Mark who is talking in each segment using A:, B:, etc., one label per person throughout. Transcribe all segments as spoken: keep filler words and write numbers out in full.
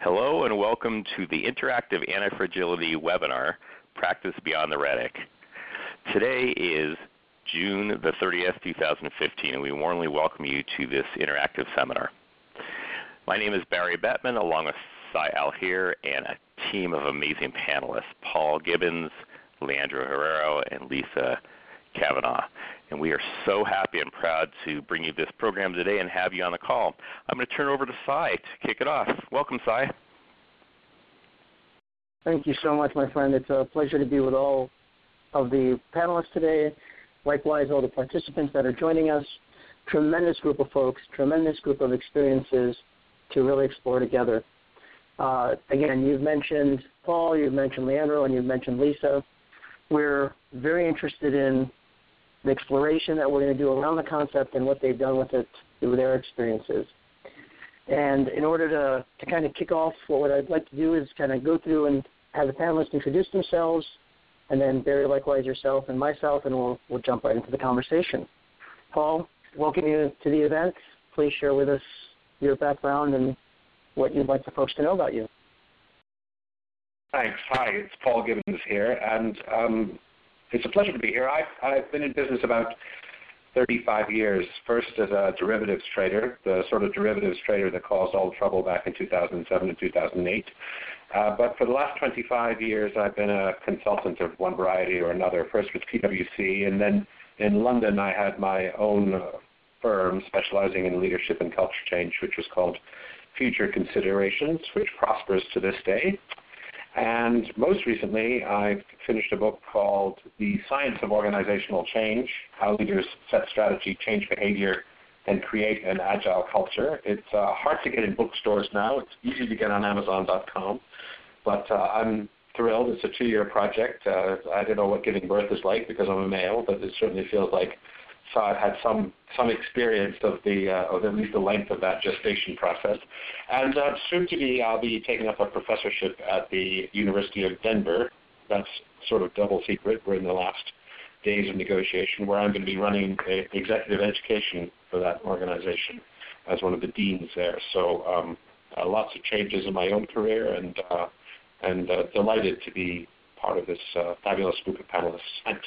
A: Hello and welcome to the Interactive Antifragility webinar, Practice Beyond the Rhetoric. Today is June the thirtieth, two thousand fifteen, and we warmly welcome you to this interactive seminar. My name is Barry Bettman, along with Cy Alhier and a team of amazing panelists, Paul Gibbons, Leandro Herrero, and Lisa Kavanaugh. And we are so happy and proud to bring you this program today and have you on the call. I'm going to turn it over to Cy to kick it off. Welcome, Cy.
B: Thank you so much, my friend. It's a pleasure to be with all of the panelists today, likewise all the participants that are joining us. Tremendous group of folks, tremendous group of experiences to really explore together. Uh, again, you've mentioned Paul, you've mentioned Leandro, and you've mentioned Lisa. We're very interested in the exploration that we're going to do around the concept and what they've done with it through their experiences. And in order to, to kind of kick off, what I'd like to do is kind of go through and have the panelists introduce themselves, and then Barry, likewise yourself and myself, and we'll, we'll jump right into the conversation. Paul, welcome you to the event. Please share with us your background and what you'd like the folks to know about you.
C: Thanks. Hi, it's Paul Gibbons here, and um, it's a pleasure to be here. I've, I've been in business about thirty-five years, first as a derivatives trader, the sort of derivatives trader that caused all the trouble back in two thousand seven and two thousand eight. Uh, but for the last twenty-five years, I've been a consultant of one variety or another, first with P W C, and then in London I had my own uh, firm specializing in leadership and culture change, which was called Future Considerations, which prospers to this day. And most recently, I finished a book called The Science of Organizational Change, How Leaders Set Strategy, Change Behavior, and Create an Agile Culture. It's uh, hard to get in bookstores now. It's easy to get on Amazon dot com. But uh, I'm thrilled. It's a two-year project. Uh, I don't know what giving birth is like because I'm a male, but it certainly feels like so I've had some some experience of the uh, of at least the length of that gestation process. And uh, soon to be, I'll be taking up a professorship at the University of Denver. That's sort of double secret. We're in the last days of negotiation, where I'm going to be running a, executive education for that organization as one of the deans there. So um, uh, lots of changes in my own career, and uh, and uh, delighted to be part of this uh, fabulous group of panelists. Thanks.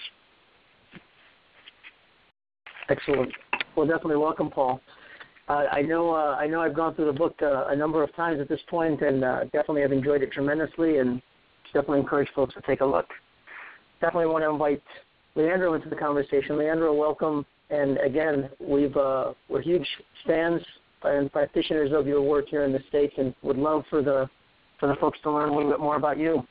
B: Excellent. Well, definitely welcome, Paul. Uh, I know uh, I know I've gone through the book uh, a number of times at this point, and uh, definitely have enjoyed it tremendously, and definitely encourage folks to take a look. Definitely want to invite Leandro into the conversation. Leandro, welcome. And again, we've uh, we're huge fans and practitioners of your work here in the States, and would love for the for the folks to learn a little bit more about you.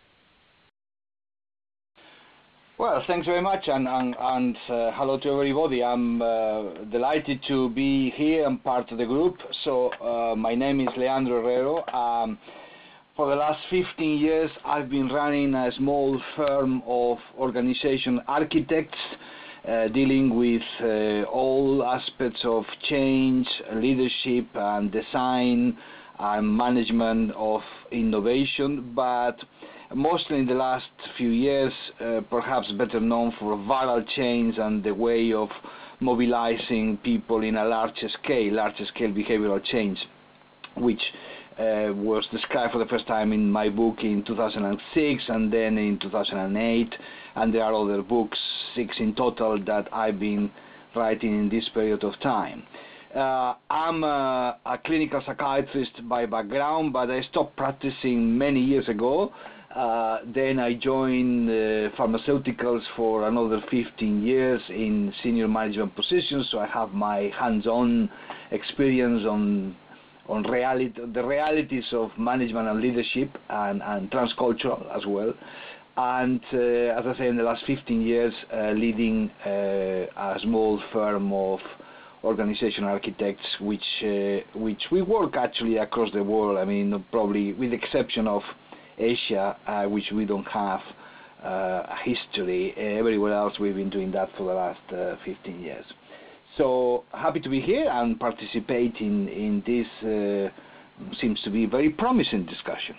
D: Well, thanks very much, and, and, and uh, hello to everybody. I'm uh, delighted to be here and part of the group. So uh, my name is Leandro Herrero. Um, for the last fifteen years, I've been running a small firm of organization architects uh, dealing with uh, all aspects of change, leadership, and design, and management of innovation, but mostly in the last few years, uh, perhaps better known for viral change and the way of mobilizing people in a larger scale, larger scale behavioral change, which uh, was described for the first time in my book in two thousand six and then in two thousand eight, and there are other books, six in total, that I've been writing in this period of time. Uh, I'm a, a clinical psychiatrist by background, but I stopped practicing many years ago. Uh, then I joined uh, pharmaceuticals for another fifteen years in senior management positions, so I have my hands-on experience on on reality, the realities of management and leadership, and, and transcultural as well. And uh, as I say, in the last fifteen years, uh, leading uh, a small firm of organization architects, which uh, which we work actually across the world. I mean, probably with the exception of Asia, uh, which we don't have uh, a history. Everywhere else we've been doing that for the last uh, fifteen years. So happy to be here and participate in, in this uh, seems to be very promising discussion.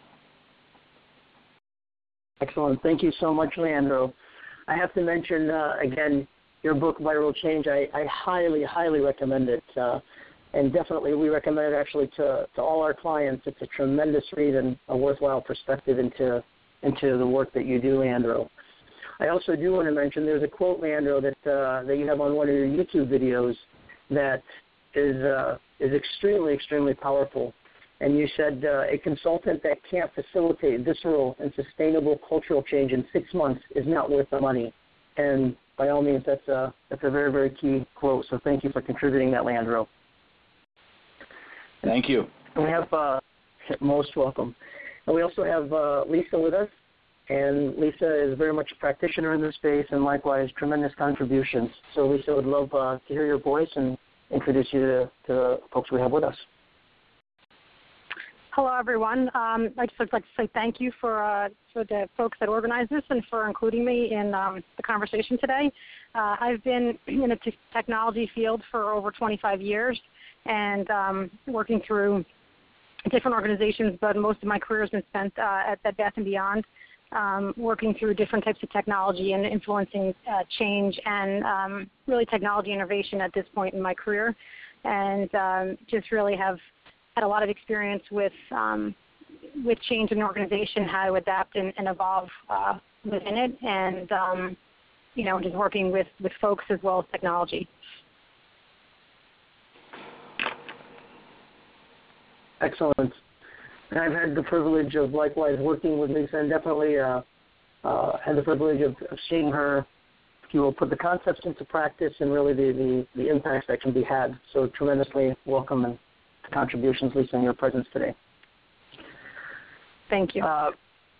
B: Excellent. Thank you so much, Leandro. I have to mention, uh, again, your book, Viral Change. I, I highly, highly recommend it. Uh, and definitely we recommend it actually to, to all our clients. It's a tremendous read and a worthwhile perspective into into the work that you do, Leandro. I also do want to mention there's a quote, Leandro, that uh, that you have on one of your YouTube videos that is uh, is extremely, extremely powerful. And you said uh, a consultant that can't facilitate visceral and sustainable cultural change in six months is not worth the money. And by all means, that's a that's a very, very key quote. So thank you for contributing that, Leandro.
D: Thank you.
B: And we have uh, most welcome. And we also have uh, Lisa with us. And Lisa is very much a practitioner in this space, and likewise, tremendous contributions. So Lisa, would love uh, to hear your voice and introduce you to, to the folks we have with us.
E: Hello, everyone. Um, I'd just like to say thank you for uh, for the folks that organized this and for including me in um, the conversation today. Uh, I've been in the t- technology field for over twenty-five years and um, working through different organizations, but most of my career has been spent uh, at Bed Bath and Beyond, um, working through different types of technology and influencing uh, change and um, really technology innovation at this point in my career, and um, just really have had a lot of experience with um, with change in an organization, how to adapt and, and evolve uh, within it, and um, you know, just working with, with folks as well as technology.
B: Excellent. And I've had the privilege of likewise working with Lisa, and definitely uh, uh, had the privilege of, of seeing her, if you will, put the concepts into practice and really the, the, the impacts that can be had. So tremendously welcome and contributions, Lisa, in your presence today.
E: Thank you.
B: Uh,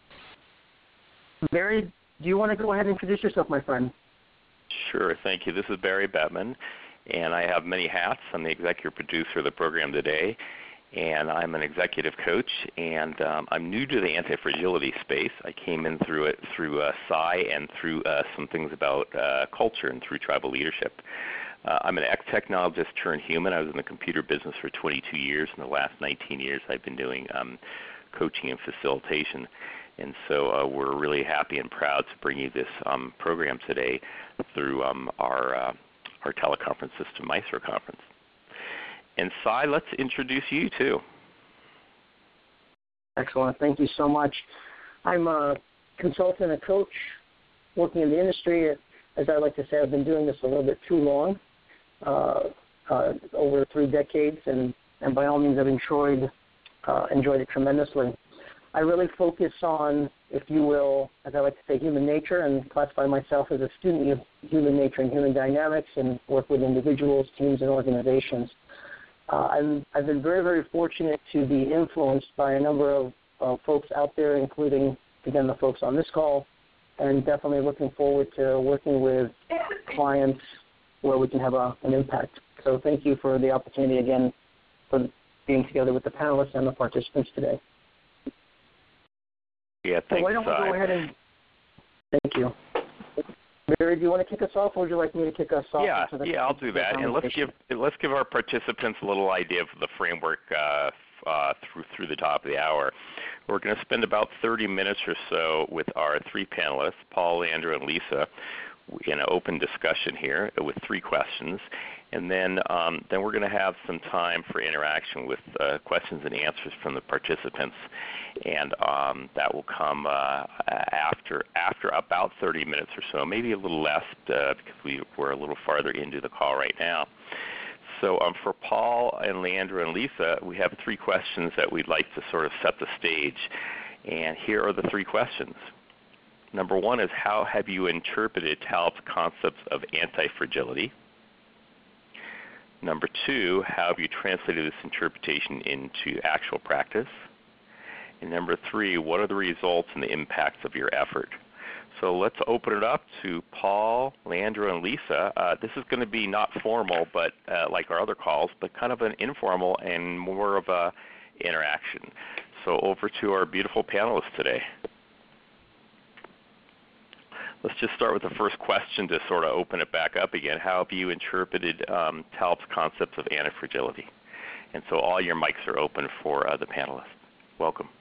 B: Barry, do you want to go ahead and introduce yourself, my friend?
A: Sure, thank you. This is Barry Bettman, and I have many hats. I'm the executive producer of the program today, and I'm an executive coach, and um, I'm new to the anti-fragility space. I came in through it through uh, S I and through uh, some things about uh, culture and through tribal leadership. Uh, I'm an ex-technologist turned human. I was in the computer business for twenty-two years. In the last nineteen years, I've been doing um, coaching and facilitation. And so uh, we're really happy and proud to bring you this um, program today through um, our uh, our teleconference system, Maestro Conference. And Cy, let's introduce you too.
B: Excellent. Thank you so much. I'm a consultant, a coach, working in the industry. As I like to say, I've been doing this a little bit too long. Uh, uh, over three decades, and, and by all means I've enjoyed, uh, enjoyed it tremendously. I really focus on, if you will, as I like to say, human nature, and classify myself as a student of human nature and human dynamics, and work with individuals, teams, and organizations. Uh, I'm, I've been very, very fortunate to be influenced by a number of uh, folks out there, including, again, the folks on this call, and definitely looking forward to working with clients where we can have a, an impact. So thank you for the opportunity again for being together with the panelists and the participants today.
A: Yeah, thanks,
B: so why don't we go ahead and thank you. Barry, do you want to kick us off, or would you like me to kick us off?
A: Yeah, yeah, I'll do that. And let's give let's give our participants a little idea of the framework uh, uh, through through the top of the hour. We're going to spend about thirty minutes or so with our three panelists, Paul, Leandro, and Lisa, in an open discussion here with three questions, and then um, then we're going to have some time for interaction with uh, questions and answers from the participants, and um, that will come uh, after after about thirty minutes or so, maybe a little less uh, because we, we're a little farther into the call right now. So um, for Paul and Leandro and Lisa, we have three questions that we'd like to sort of set the stage, and here are the three questions. Number one is, how have you interpreted Taleb's concepts of anti-fragility? Number two, how have you translated this interpretation into actual practice? And number three, what are the results and the impacts of your effort? So let's open it up to Paul, Leandro, and Lisa. Uh, this is going to be not formal, but uh, like our other calls, but kind of an informal and more of a interaction. So over to our beautiful panelists today. Let's just start with the first question to sort of open it back up again. How have you interpreted um, Taleb's concepts of anti-fragility? And so all your mics are open for uh, the panelists. Welcome.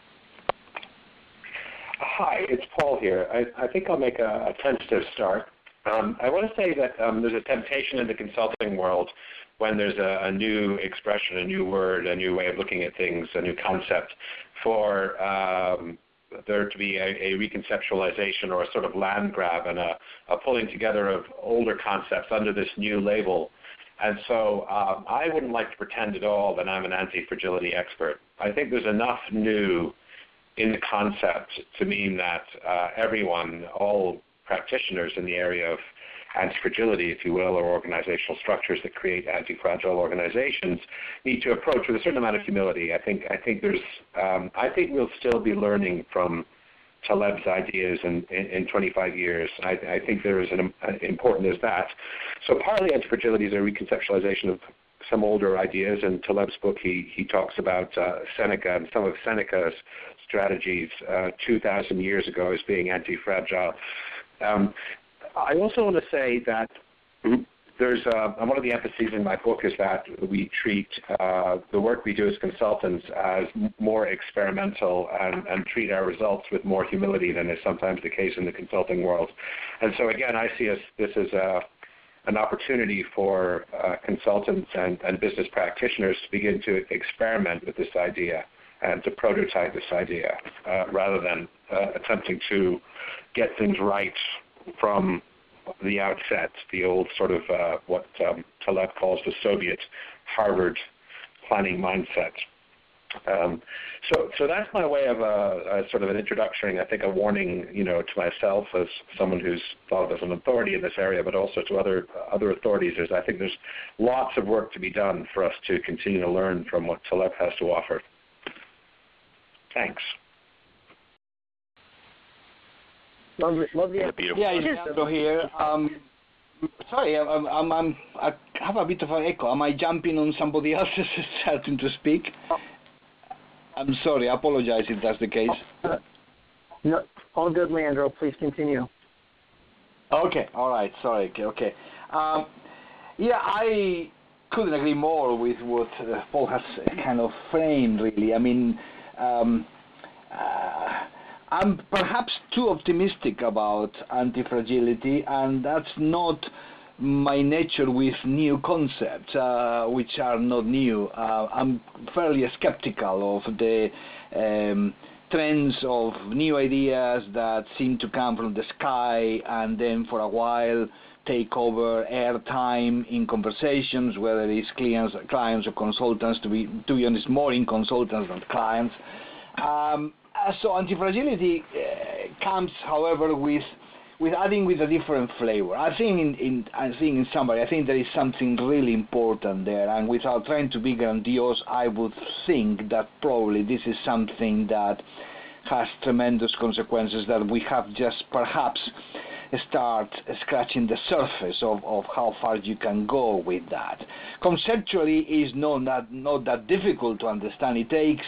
C: Hi, it's Paul here. I, I think I'll make a, a tentative start. Um, I want to say that um, there's a temptation in the consulting world when there's a, a new expression, a new word, a new way of looking at things, a new concept, for um, there to be a, a reconceptualization or a sort of land grab and a, a pulling together of older concepts under this new label. And so um, I wouldn't like to pretend at all that I'm an anti-fragility expert. I think there's enough new in the concept to mean that uh, everyone, all practitioners in the area of anti-fragility, if you will, or organizational structures that create anti-fragile organizations, need to approach with a certain amount of humility. I think I think there's um, I think we'll still be learning from Taleb's ideas in, in, in twenty-five years. I, I think there is an uh, important as that. So partly anti-fragility is a reconceptualization of some older ideas. In Taleb's book, he he talks about uh, Seneca and some of Seneca's strategies uh, two thousand years ago as being anti-fragile. Um, I also want to say that there's uh, one of the emphases in my book is that we treat uh, the work we do as consultants as more experimental and, and treat our results with more humility than is sometimes the case in the consulting world. And so again, I see us, this as a, an opportunity for uh, consultants and, and business practitioners to begin to experiment with this idea and to prototype this idea uh, rather than uh, attempting to get things right from the outset, the old sort of uh, what um, Taleb calls the Soviet Harvard planning mindset. Um, so, so that's my way of a, a sort of an introduction, I think a warning, you know, to myself as someone who's thought of as an authority in this area, but also to other other authorities. Is I think there's lots of work to be done for us to continue to learn from what Taleb has to offer. Thanks.
B: Love, love the
D: yeah, it's Leandro here. Um, sorry, I'm, I'm, I'm, I have a bit of an echo. Am I jumping on somebody else's starting to speak? I'm sorry. I apologize if that's the case.
B: No, all good, Leandro. Please continue.
D: Okay. All right. Sorry. Okay. okay. Um, yeah, I couldn't agree more with what uh, Paul has kind of framed, really. I mean, um, uh, I'm perhaps too optimistic about anti-fragility, and that's not my nature with new concepts, uh, which are not new. Uh, I'm fairly skeptical of the um, trends of new ideas that seem to come from the sky and then for a while take over airtime in conversations, whether it's clients, clients or consultants, to be, to be honest, more in consultants than clients. Um, so anti-fragility uh, comes, however, with with adding with a different flavor. I think in, in I think in summary, I think there is something really important there, and without trying to be grandiose, I would think that probably this is something that has tremendous consequences that we have just perhaps start scratching the surface of, of how far you can go with that. Conceptually, is not that, not that difficult to understand. It takes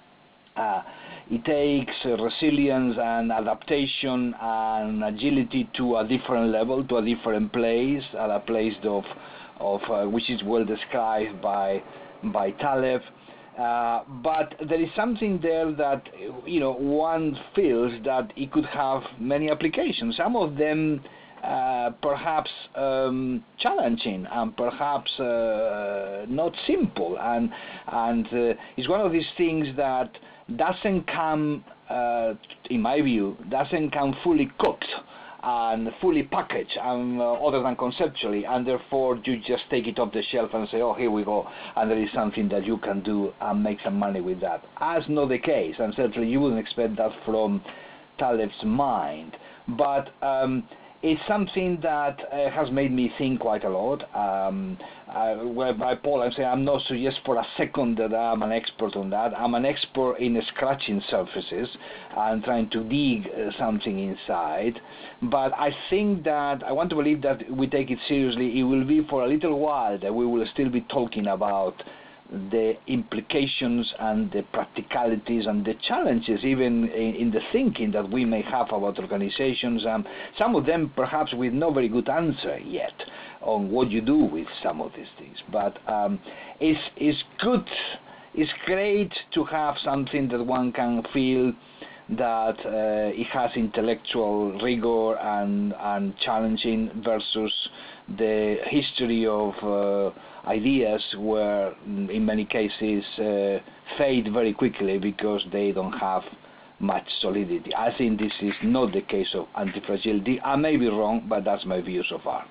D: uh, it takes uh, resilience and adaptation and agility to a different level, to a different place, at a place of, of uh, which is well described by by Taleb. Uh, but there is something there that, you know, one feels that it could have many applications. Some of them uh, perhaps um, challenging and perhaps uh, not simple. And and uh, it's one of these things that doesn't come, uh, in my view, doesn't come fully cooked and fully packaged, um, uh, other than conceptually, and therefore you just take it off the shelf and say, oh, here we go, and there is something that you can do and make some money with that. As not the case, and certainly you wouldn't expect that from Taleb's mind, but um, it's something that uh, has made me think quite a lot. Um, uh, whereby Paul, I'm saying I'm not so just for a second that I'm an expert on that. I'm an expert in scratching surfaces and trying to dig uh, something inside. But I think that I want to believe that we take it seriously. It will be for a little while that we will still be talking about the implications and the practicalities and the challenges even in, in the thinking that we may have about organizations, um, some of them perhaps with no very good answer yet on what you do with some of these things. But um, it's, it's good, it's great to have something that one can feel that uh, it has intellectual rigor and, and challenging versus the history of uh, ideas where in many cases uh, fade very quickly because they don't have much solidity. I think this is not the case of anti-fragility. I may be wrong, but that's my view so far.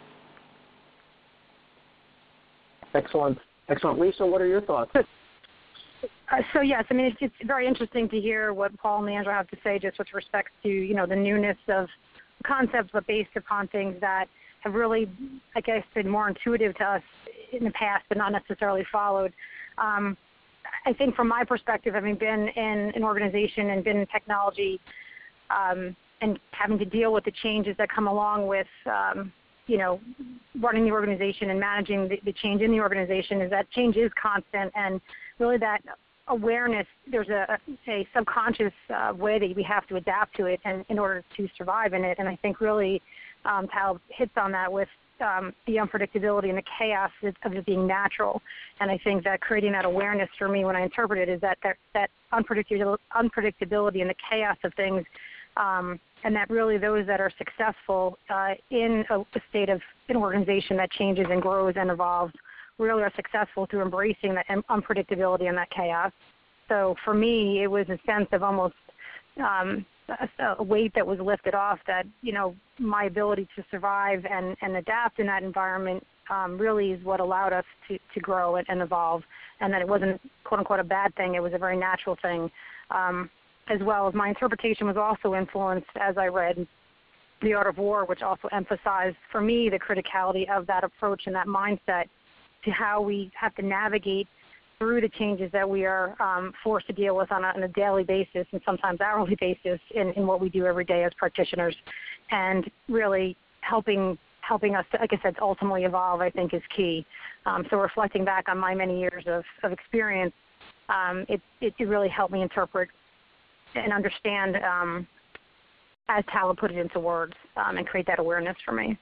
B: Excellent. Excellent. Lisa, what are your thoughts?
E: Uh, so yes, I mean it's, it's very interesting to hear what Paul and Leandro have to say, just with respect to you know the newness of concepts, but based upon things that have really, I guess, been more intuitive to us in the past, but not necessarily followed. Um, I think from my perspective, having been in an organization and been in technology, um, and having to deal with the changes that come along with, um, you know, running the organization and managing the, the change in the organization, is that change is constant, and really that awareness, there's a, a subconscious uh, way that we have to adapt to it and in order to survive in it. And I think really um, Tal hits on that with um, the unpredictability and the chaos of it being natural. And I think that creating that awareness for me when I interpret it is that that, that unpredictability, unpredictability and the chaos of things, um, and that really those that are successful uh, in a, a state of an organization that changes and grows and evolves really are successful through embracing that unpredictability and that chaos. So for me, it was a sense of almost um, a, a weight that was lifted off that, you know, my ability to survive and, and adapt in that environment um, really is what allowed us to, to grow and, and evolve, and that it wasn't, quote-unquote, a bad thing. It was a very natural thing, um, as well as my interpretation was also influenced as I read The Art of War, which also emphasized, for me, the criticality of that approach and that mindset to how we have to navigate through the changes that we are um, forced to deal with on a, on a daily basis and sometimes hourly basis in, in what we do every day as practitioners, and really helping helping us, to, like I said, to ultimately evolve, I think, is key. Um, so reflecting back on my many years of, of experience, um, it, it really helped me interpret and understand, um, as Tal put it into words, um, and create that awareness for me.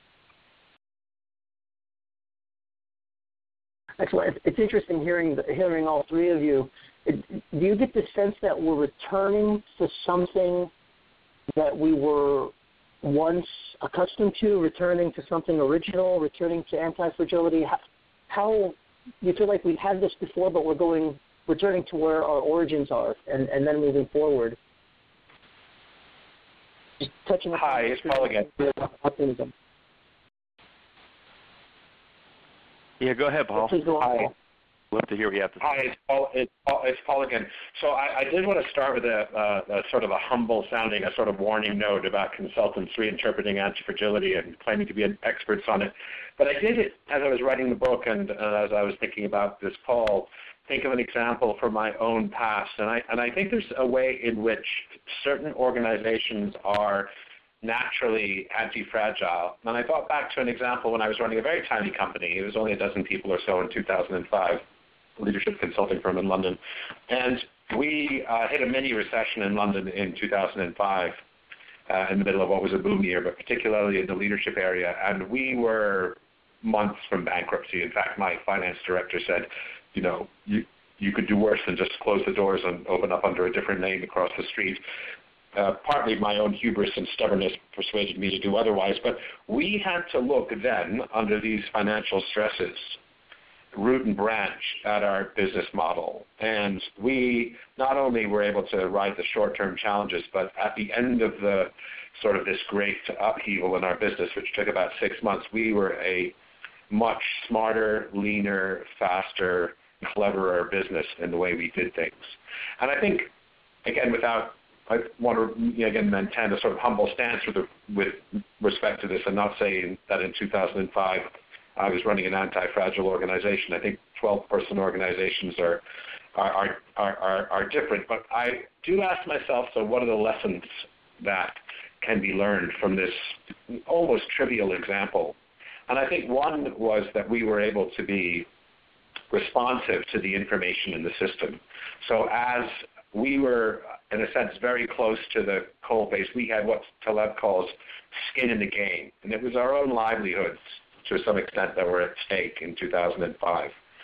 B: Excellent. It's interesting hearing hearing all three of you. Do you get the sense that we're returning to something that we were once accustomed to, returning to something original, returning to anti-fragility? How, how do you feel like we've had this before, but we're going returning to where our origins are, and, and then moving forward? Just touching upon
C: Hi, it's Paul again.
B: Optimism.
A: Yeah, go ahead, Paul.
B: Please go on, Paul.
A: Love to hear what you have to say.
C: Hi, it's Paul, it's Paul, it's Paul again. So I, I did want to start with a, uh, a sort of a humble sounding, a sort of warning note about consultants reinterpreting anti-fragility and claiming to be experts on it. But I did it as I was writing the book and uh, as I was thinking about this call, think of an example from my own past. And I, and I think there's a way in which certain organizations are naturally anti-fragile. And I thought back to an example when I was running a very tiny company. It was only a dozen people or so in two thousand five, a leadership consulting firm in London. And we uh, hit a mini recession in London in two thousand five, uh, in the middle of what was a boom year, but particularly in the leadership area. And we were months from bankruptcy. In fact, my finance director said, you know, you, you could do worse than just close the doors and open up under a different name across the street. Uh, partly my own hubris and stubbornness persuaded me to do otherwise, but we had to look then, under these financial stresses, root and branch at our business model. And we not only were able to ride the short-term challenges, but at the end of the sort of this great upheaval in our business, which took about six months, we were a much smarter, leaner, faster, cleverer business in the way we did things. And I think, again, without I want to, again, maintain a sort of humble stance with, with respect to this and not saying that in two thousand five I was running an anti-fragile organization. I think twelve-person organizations are are, are, are, are different. But I do ask myself, so what are the lessons that can be learned from this almost trivial example? And I think one was that we were able to be responsive to the information in the system. So as we were, in a sense, very close to the coal face. We had what Taleb calls skin in the game, and it was our own livelihoods to some extent that were at stake in two thousand five.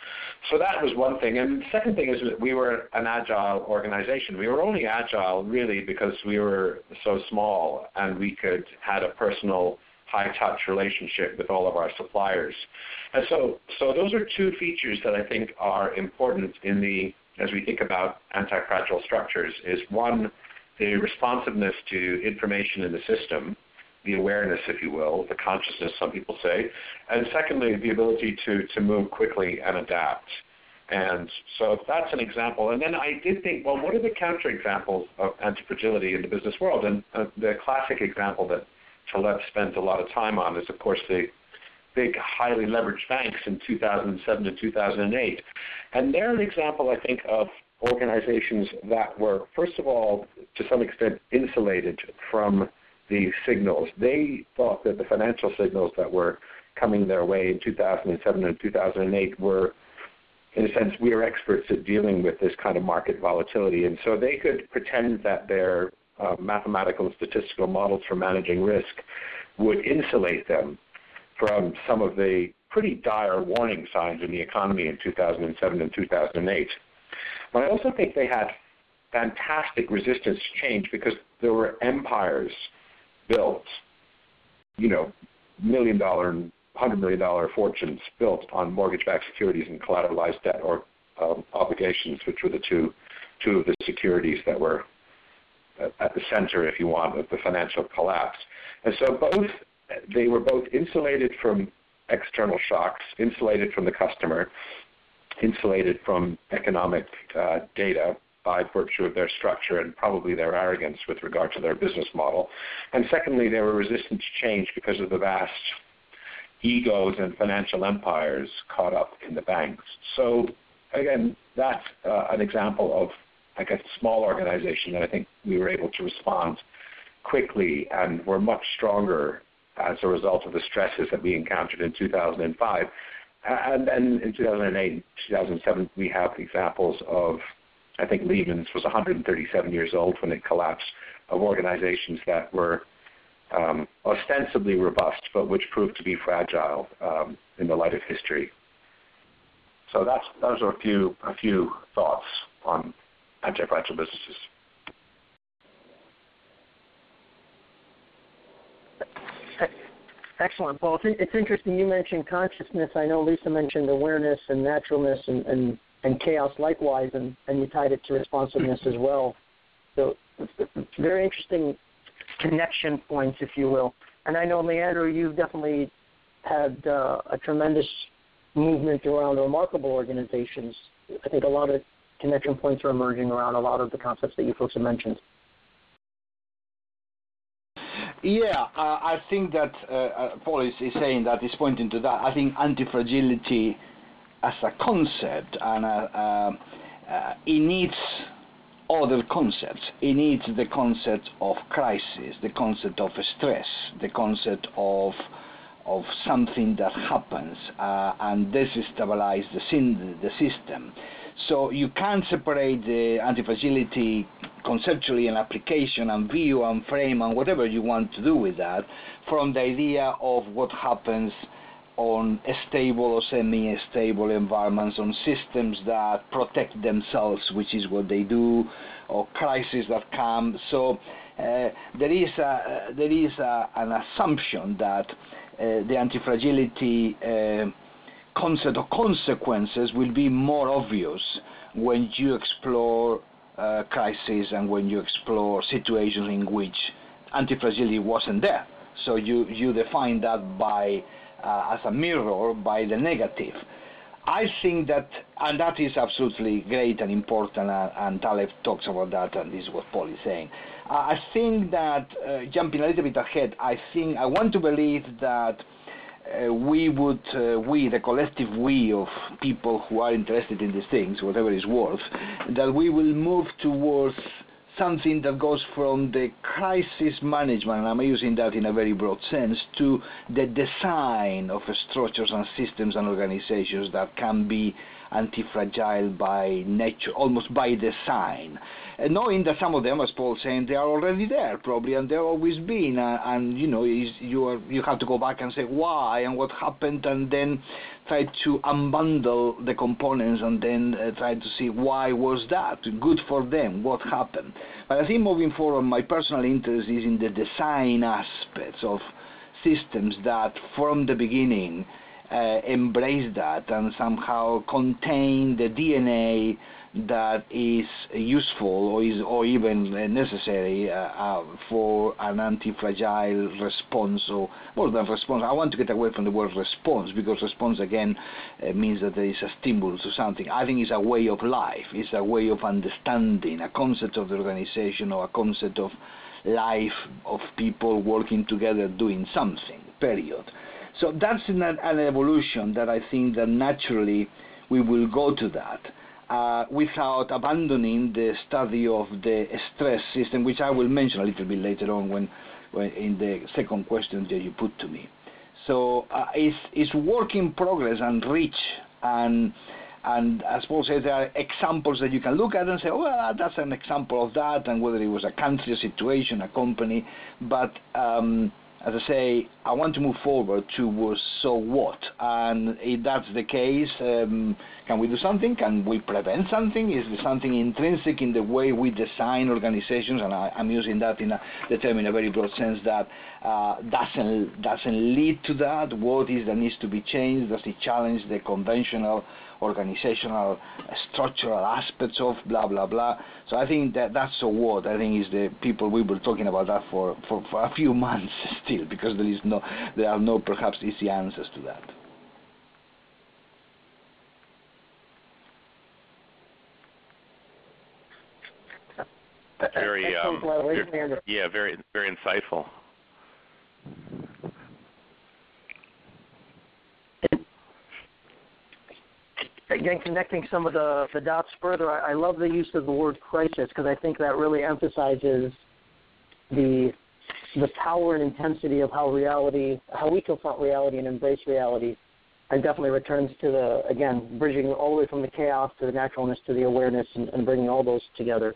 C: so that was one thing. And the second thing is that we were an agile organization. We were only agile really because we were so small and we could had a personal high-touch relationship with all of our suppliers. And so, so those are two features that I think are important in the, as we think about anti-fragile structures, is one, the responsiveness to information in the system, the awareness, if you will, the consciousness, some people say, and secondly, the ability to, to move quickly and adapt. And so that's an example. And then I did think, well, what are the counterexamples of anti-fragility in the business world? And uh, the classic example that Taleb spent a lot of time on is, of course, the big, highly leveraged banks in two thousand seven and two thousand eight. And they're an example, I think, of organizations that were, first of all, to some extent, insulated from the signals. They thought that the financial signals that were coming their way in two thousand seven and two thousand eight were, in a sense, we are experts at dealing with this kind of market volatility. And so they could pretend that their uh, mathematical and statistical models for managing risk would insulate them from some of the pretty dire warning signs in the economy in two thousand seven and two thousand eight. But I also think they had fantastic resistance to change because there were empires built, you know, million dollar and hundred million dollar fortunes built on mortgage-backed securities and collateralized debt or um, obligations, which were the two two of the securities that were at the center, if you want, of the financial collapse. And so both they were both insulated from external shocks, insulated from the customer, insulated from economic uh, data by virtue of their structure and probably their arrogance with regard to their business model. And secondly, they were resistant to change because of the vast egos and financial empires caught up in the banks. So again, that's uh, an example of, I guess, a small organization that I think we were able to respond quickly and were much stronger as a result of the stresses that we encountered in two thousand five. And then in two thousand eight and two thousand seven, we have examples of, I think Lehman's was one hundred thirty-seven years old when it collapsed, of organizations that were um, ostensibly robust, but which proved to be fragile um, in the light of history. So that's those are a few a few thoughts on anti-fragile businesses.
B: Excellent, Paul. It's interesting you mentioned consciousness. I know Lisa mentioned awareness and naturalness and, and, and chaos likewise, and, and you tied it to responsiveness as well. So it's very interesting connection points, if you will. And I know, Leandro, you've definitely had uh, a tremendous movement around remarkable organizations. I think a lot of connection points are emerging around a lot of the concepts that you folks have mentioned.
D: Yeah, uh, I think that uh, uh, Paul is, is saying that, is pointing to that. I think anti-fragility as a concept, and uh, uh, uh, it needs other concepts. It needs the concept of crisis, the concept of stress, the concept of of something that happens uh, and destabilize the, the system. So you can't separate the anti-fragility conceptually and application and view and frame and whatever you want to do with that from the idea of what happens on stable or semi-stable environments, on systems that protect themselves, which is what they do, or crises that come. So uh, there is, a, there is a, an assumption that uh, the anti-fragility uh, concept or consequences will be more obvious when you explore uh, crises and when you explore situations in which anti-fragility wasn't there. So you, you define that by uh, as a mirror by the negative. I think that, and that is absolutely great and important, uh, and Taleb talks about that, and this is what Paul is saying. Uh, I think that, uh, jumping a little bit ahead, I think, I want to believe that Uh, we would, uh, we, the collective we of people who are interested in these things, whatever it's worth, that we will move towards something that goes from the crisis management, and I'm using that in a very broad sense, to the design of structures and systems and organizations that can be anti-fragile by nature, almost by design, and knowing that some of them, as Paul saying, they are already there probably, and they've always been, uh, and you know, is, you are you have to go back and say why and what happened, and then try to unbundle the components, and then uh, try to see why was that good for them, what happened. But I think moving forward, my personal interest is in the design aspects of systems that from the beginning uh, embrace that and somehow contain the D N A that is useful or is or even necessary uh, uh, for an anti-fragile response, or more than response. I want to get away from the word response, because response again uh, means that there is a stimulus to something. I think it's a way of life, it's a way of understanding, a concept of the organization, or a concept of life, of people working together doing something, period. So that's an, an evolution that I think that naturally we will go to that. Uh, without abandoning the study of the stress system, which I will mention a little bit later on when, when in the second question that you put to me. So uh, it's, it's work in progress and rich, and and as Paul said, there are examples that you can look at and say, well, that's an example of that, and whether it was a country, a situation, a company, but um, as I say, I want to move forward towards so what, and if that's the case, um, can we do something? Can we prevent something? Is there something intrinsic in the way we design organizations? And I, I'm using that in a, the term in a very broad sense, that uh, doesn't doesn't lead to that. What is that needs to be changed? Does it challenge the conventional organizational uh, structural aspects of blah blah blah? So I think that that's so what. I think is the people we were talking about that for, for, for a few months still, because there is no there are no perhaps easy answers to that.
A: Very, um, very, yeah, very, very insightful.
B: Again, connecting some of the, the dots further, I, I love the use of the word crisis, because I think that really emphasizes the the power and intensity of how reality, how we confront reality and embrace reality, and definitely returns to the, again, bridging all the way from the chaos to the naturalness to the awareness, and, and bringing all those together.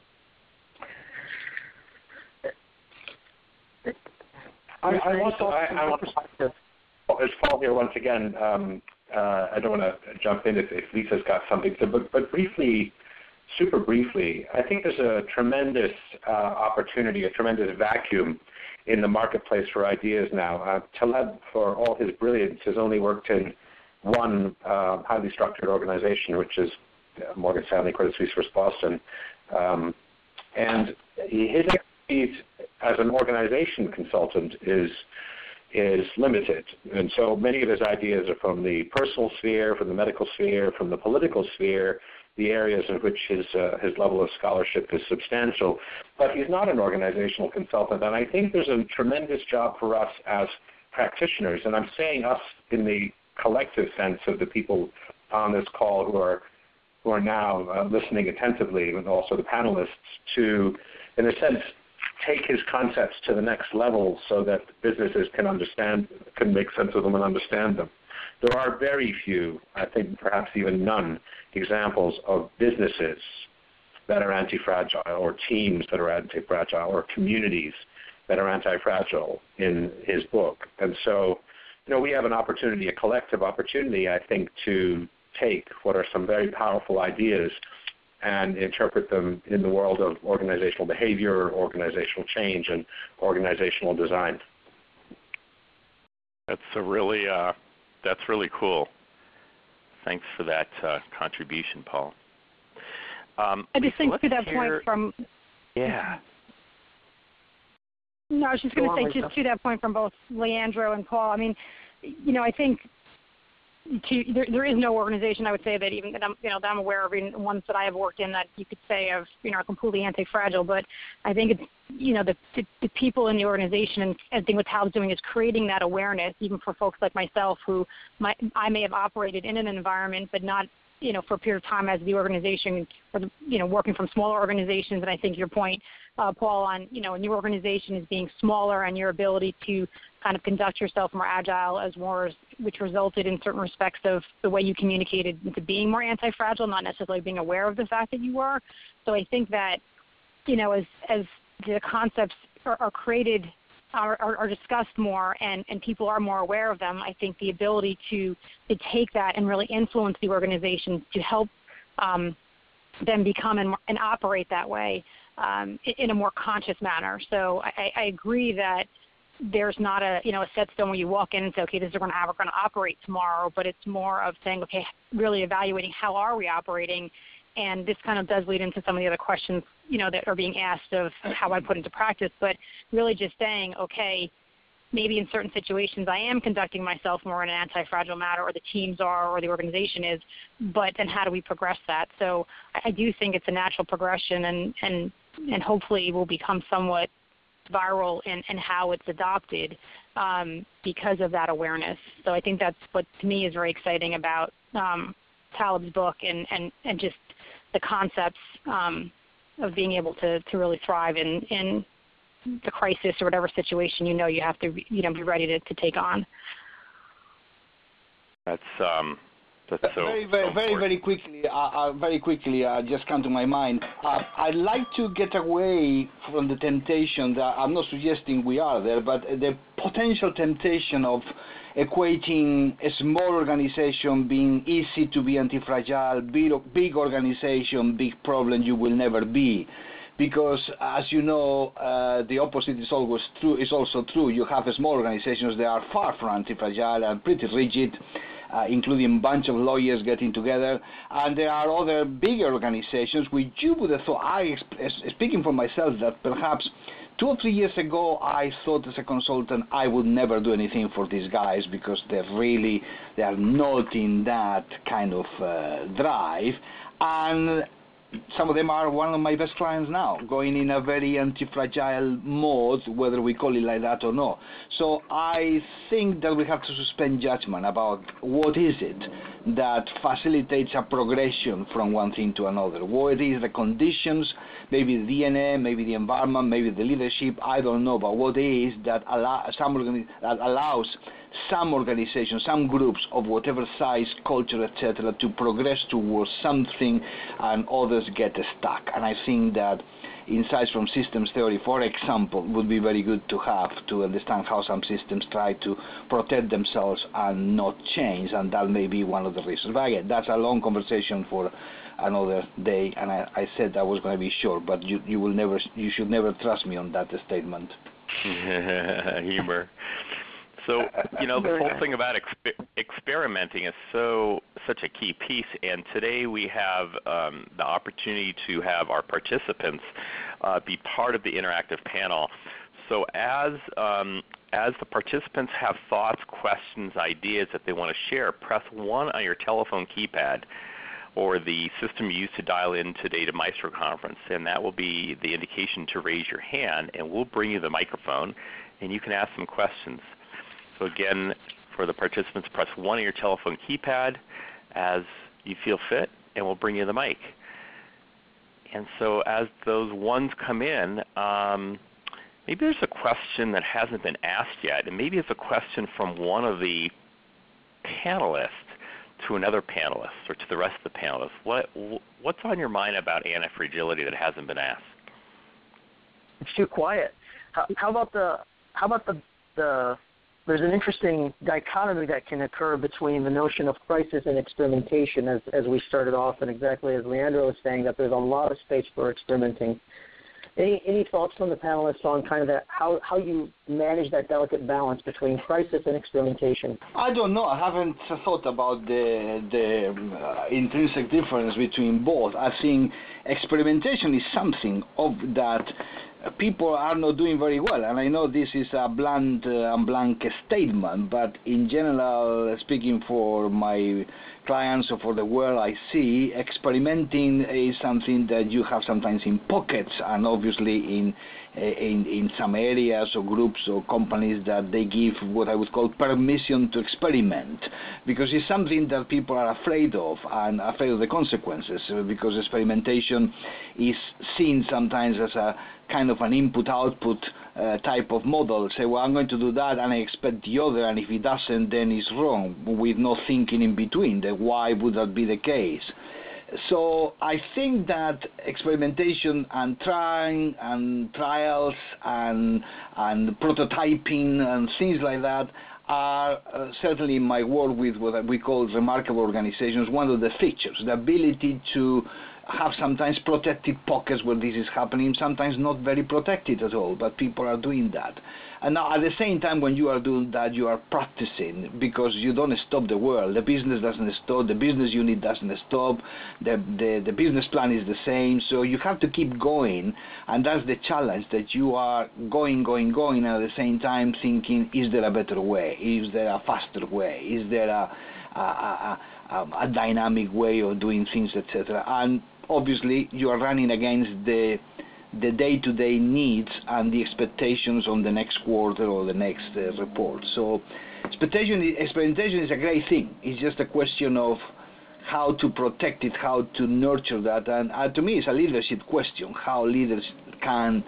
C: I, I want to, I, I want to, it's Paul here once again. Um, uh, I don't want to jump in if, if Lisa's got something to, but, but briefly, super briefly, I think there's a tremendous uh, opportunity, a tremendous vacuum in the marketplace for ideas now. Uh, Taleb, for all his brilliance, has only worked in one uh, highly structured organization, which is Morgan Stanley Credit Suisse First Boston. Um, and his expertise as an organization consultant is is limited. And so many of his ideas are from the personal sphere, from the medical sphere, from the political sphere, the areas in which his uh, his level of scholarship is substantial. But he's not an organizational consultant, and I think there's a tremendous job for us as practitioners, and I'm saying us in the collective sense of the people on this call who are who are now uh, listening attentively, and also the panelists, to, in a sense, take his concepts to the next level so that businesses can understand, can make sense of them and understand them. There are very few, I think perhaps even none, examples of businesses that are anti-fragile, or teams that are anti-fragile, or communities that are anti-fragile in his book. And so, you know, we have an opportunity, a collective opportunity, I think, to take what are some very powerful ideas and interpret them in the world of organizational behavior, organizational change, and organizational design.
A: That's a really, uh, that's really cool. Thanks for that uh, contribution, Paul. Um,
E: I just think
A: let's
E: to that
A: hear,
E: point from.
A: Yeah.
E: No, I was just going to say, just to that point from both Leandro and Paul. I mean, you know, I think. To, there, there is no organization, I would say, that even that I'm, you know, that I'm aware of, even ones that I have worked in, that you could say of, you know, are completely anti-fragile. But I think it's, you know, the, the, the people in the organization, and I think what Tal's doing is creating that awareness, even for folks like myself, who might, I may have operated in an environment, but not, you know, for a period of time as the organization, or the, you know, working from smaller organizations. And I think your point, uh, Paul, on, you know, a new organization is being smaller, and your ability to kind of conduct yourself more agile as more, which resulted in certain respects of the way you communicated into being more anti-fragile, not necessarily being aware of the fact that you were. So I think that, you know, as as the concepts are, are created, are, are, are discussed more, and, and people are more aware of them, I think the ability to, to take that and really influence the organization to help um, them become and, and operate that way um, in a more conscious manner. So I, I agree that there's not a, you know, a set stone where you walk in and say, okay, this is going to how we're going to operate tomorrow, but it's more of saying, okay, really evaluating how are we operating. And this kind of does lead into some of the other questions, you know, that are being asked of how I put into practice, but really just saying, okay, maybe in certain situations I am conducting myself more in an anti-fragile manner, or the teams are, or the organization is, but then how do we progress that? So I do think it's a natural progression, and, and, and hopefully will become somewhat viral in, in how it's adopted um, because of that awareness. So I think that's what to me is very exciting about um, Taleb's book, and, and, and just the concepts um, of being able to, to really thrive in, in the crisis or whatever situation you know you have to you know be ready to, to take on.
A: That's um, that's so
D: very very
A: so
D: very very quickly. Uh, uh, very quickly, uh, just come to my mind. Uh, I'd like to get away from the temptation that I'm not suggesting we are there, but the potential temptation of equating a small organization being easy to be anti-fragile, big, big organization, big problem you will never be. Because, as you know, uh, the opposite is always true. Is also true. You have small organizations that are far from anti-fragile and pretty rigid, uh, including a bunch of lawyers getting together. And there are other bigger organizations which you would have thought, I, speaking for myself, that perhaps two or three years ago I thought as a consultant I would never do anything for these guys because they're really, they are not in that kind of uh, drive. And some of them are one of my best clients now, going in a very anti-fragile mode, whether we call it like that or not. So I think that we have to suspend judgment about what is it that facilitates a progression from one thing to another. What is the conditions, maybe the D N A, maybe the environment, maybe the leadership, I don't know, but what is that, allow, some organi- that allows some organizations, some groups of whatever size, culture, et cetera, to progress towards something and others get stuck. And I think that insights from systems theory, for example, would be very good to have to understand how some systems try to protect themselves and not change, and that may be one of the reasons. But again, that's a long conversation for another day, and I, I said I was going to be short, but you, you will never, you should never trust me on that statement.
A: Humor. So, you know, the whole thing about exper- experimenting is so such a key piece, and today we have um, the opportunity to have our participants uh, be part of the interactive panel. So as um, as the participants have thoughts, questions, ideas that they want to share, press one on your telephone keypad or the system you used to dial in today to Maestro Conference, and that will be the indication to raise your hand, and we'll bring you the microphone, and you can ask some questions. So again, for the participants, press one on your telephone keypad as you feel fit, and we'll bring you the mic. And so as those ones come in, um, maybe there's a question that hasn't been asked yet, and maybe it's a question from one of the panelists to another panelist or to the rest of the panelists. What, what's on your mind about anti-fragility that hasn't been asked?
B: It's too quiet. How, how about the, how about the, the, there's an interesting dichotomy that can occur between the notion of crisis and experimentation, as, as we started off, and exactly as Leandro was saying, that there's a lot of space for experimenting. Any, any thoughts from the panelists on kind of that, how, how you manage that delicate balance between crisis and experimentation?
D: I don't know. I haven't thought about the, the uh, intrinsic difference between both. I think experimentation is something of that people are not doing very well, and I know this is a blunt uh, and blank statement, but in general, speaking for my clients or for the world I see, experimenting is something that you have sometimes in pockets, and obviously in in, in some areas or groups so companies that they give what I would call permission to experiment, because it's something that people are afraid of and afraid of the consequences, because experimentation is seen sometimes as a kind of an input-output uh, type of model. Say, well, I'm going to do that and I expect the other, and if it doesn't, then it's wrong, with no thinking in between. That why would that be the case? So I think that experimentation and trying and trials and and prototyping and things like that are uh, certainly in my work with what we call remarkable organizations, one of the features, the ability to have sometimes protected pockets where this is happening, sometimes not very protected at all, but people are doing that. And now at the same time when you are doing that, you are practicing, because you don't stop the world. The business doesn't stop, the business unit doesn't stop, the, the, the business plan is the same, so you have to keep going, and that's the challenge, that you are going, going, going, and at the same time thinking, is there a better way? Is there a faster way? Is there a, a, a, a, a dynamic way of doing things, et cetera? And obviously you are running against the the day-to-day needs and the expectations on the next quarter or the next uh, report. So expectation, experimentation is a great thing. It's just a question of how to protect it, how to nurture that, and uh, to me it's a leadership question, how leaders can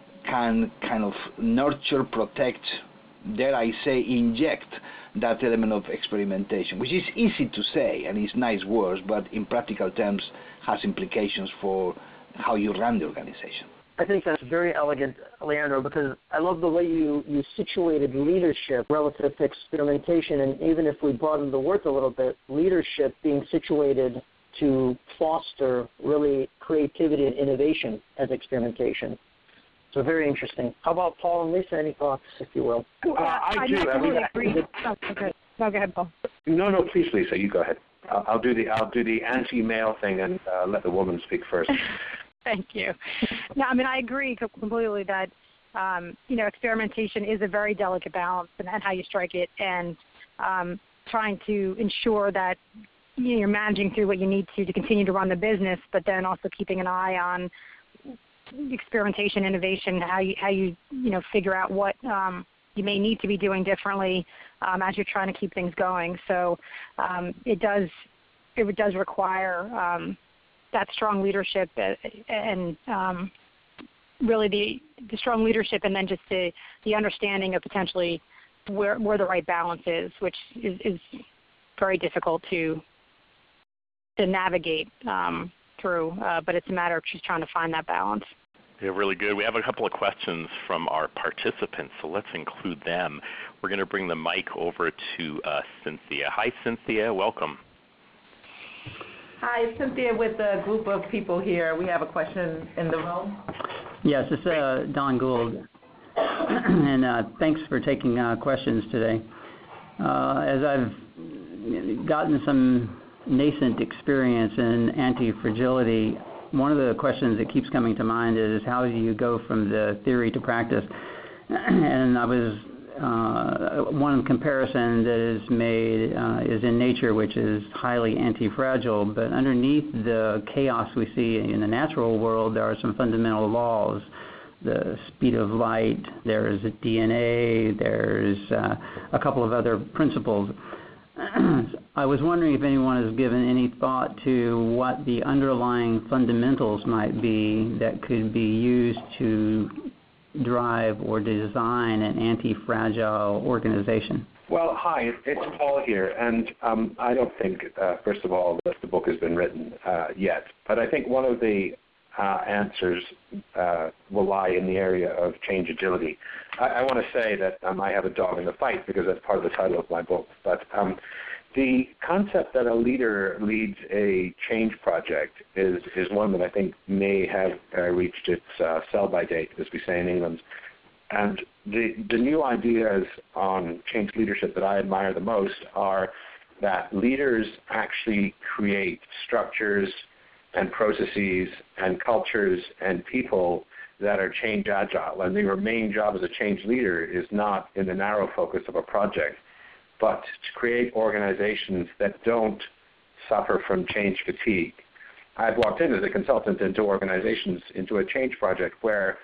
D: can kind of nurture, protect, dare I say, inject that element of experimentation, which is easy to say and it's nice words, but in practical terms has implications for how you run the organization.
B: I think that's very elegant, Leandro, because I love the way you, you situated leadership relative to experimentation, and even if we broaden the words a little bit, leadership being situated to foster really creativity and innovation as experimentation. So very interesting. How about Paul and Lisa? Any thoughts, if you will?
C: Uh, I,
E: I
C: do.
E: absolutely
C: I mean,
E: agree. Oh, okay. No, go ahead, Paul.
C: No, no, please, Lisa, you go ahead. I'll, I'll do the I'll do the anti-male thing and uh, let the woman speak first.
E: Thank you. No, I mean, I agree completely that, um, you know, experimentation is a very delicate balance and, and how you strike it, and um, trying to ensure that you know, you're managing through what you need to to continue to run the business, but then also keeping an eye on experimentation, innovation, how you, how you, you know, figure out what um, you may need to be doing differently um, as you're trying to keep things going. So um, it does, it does require um, that strong leadership and um, really the, the strong leadership, and then just the, the understanding of potentially where, where the right balance is, which is, is very difficult to to navigate um, through, uh, but it's a matter of just trying to find that balance.
A: Yeah, really good. We have a couple of questions from our participants, so let's include them. We're going to bring the mic over to uh, Cynthia. Hi, Cynthia. Welcome.
F: Hi, Cynthia with a group of people here. We have a question in the room.
G: Yes, it's uh, Don Gould. and uh, thanks for taking uh, questions today. Uh, as I've gotten some nascent experience in anti-fragility, one of the questions that keeps coming to mind is how do you go from the theory to practice? And I was uh, one comparison that is made uh, is in nature, which is highly anti-fragile, but underneath the chaos we see in the natural world, there are some fundamental laws. The speed of light, there's D N A, there's uh, a couple of other principles. I was wondering if anyone has given any thought to what the underlying fundamentals might be that could be used to drive or design an anti-fragile organization.
C: Well, hi, it's Paul here, and um, I don't think, uh, first of all, that the book has been written uh, yet, but I think one of the uh, answers uh, will lie in the area of change agility. I, I want to say that um, I have a dog in the fight because that's part of the title of my book, but um, the concept that a leader leads a change project is, is one that I think may have uh, reached its uh, sell-by date, as we say in England. And the, the new ideas on change leadership that I admire the most are that leaders actually create structures and processes and cultures and people that are change agile. And your main job as a change leader is not in the narrow focus of a project, but to create organizations that don't suffer from change fatigue. I've walked in as a consultant into organizations, into a change project where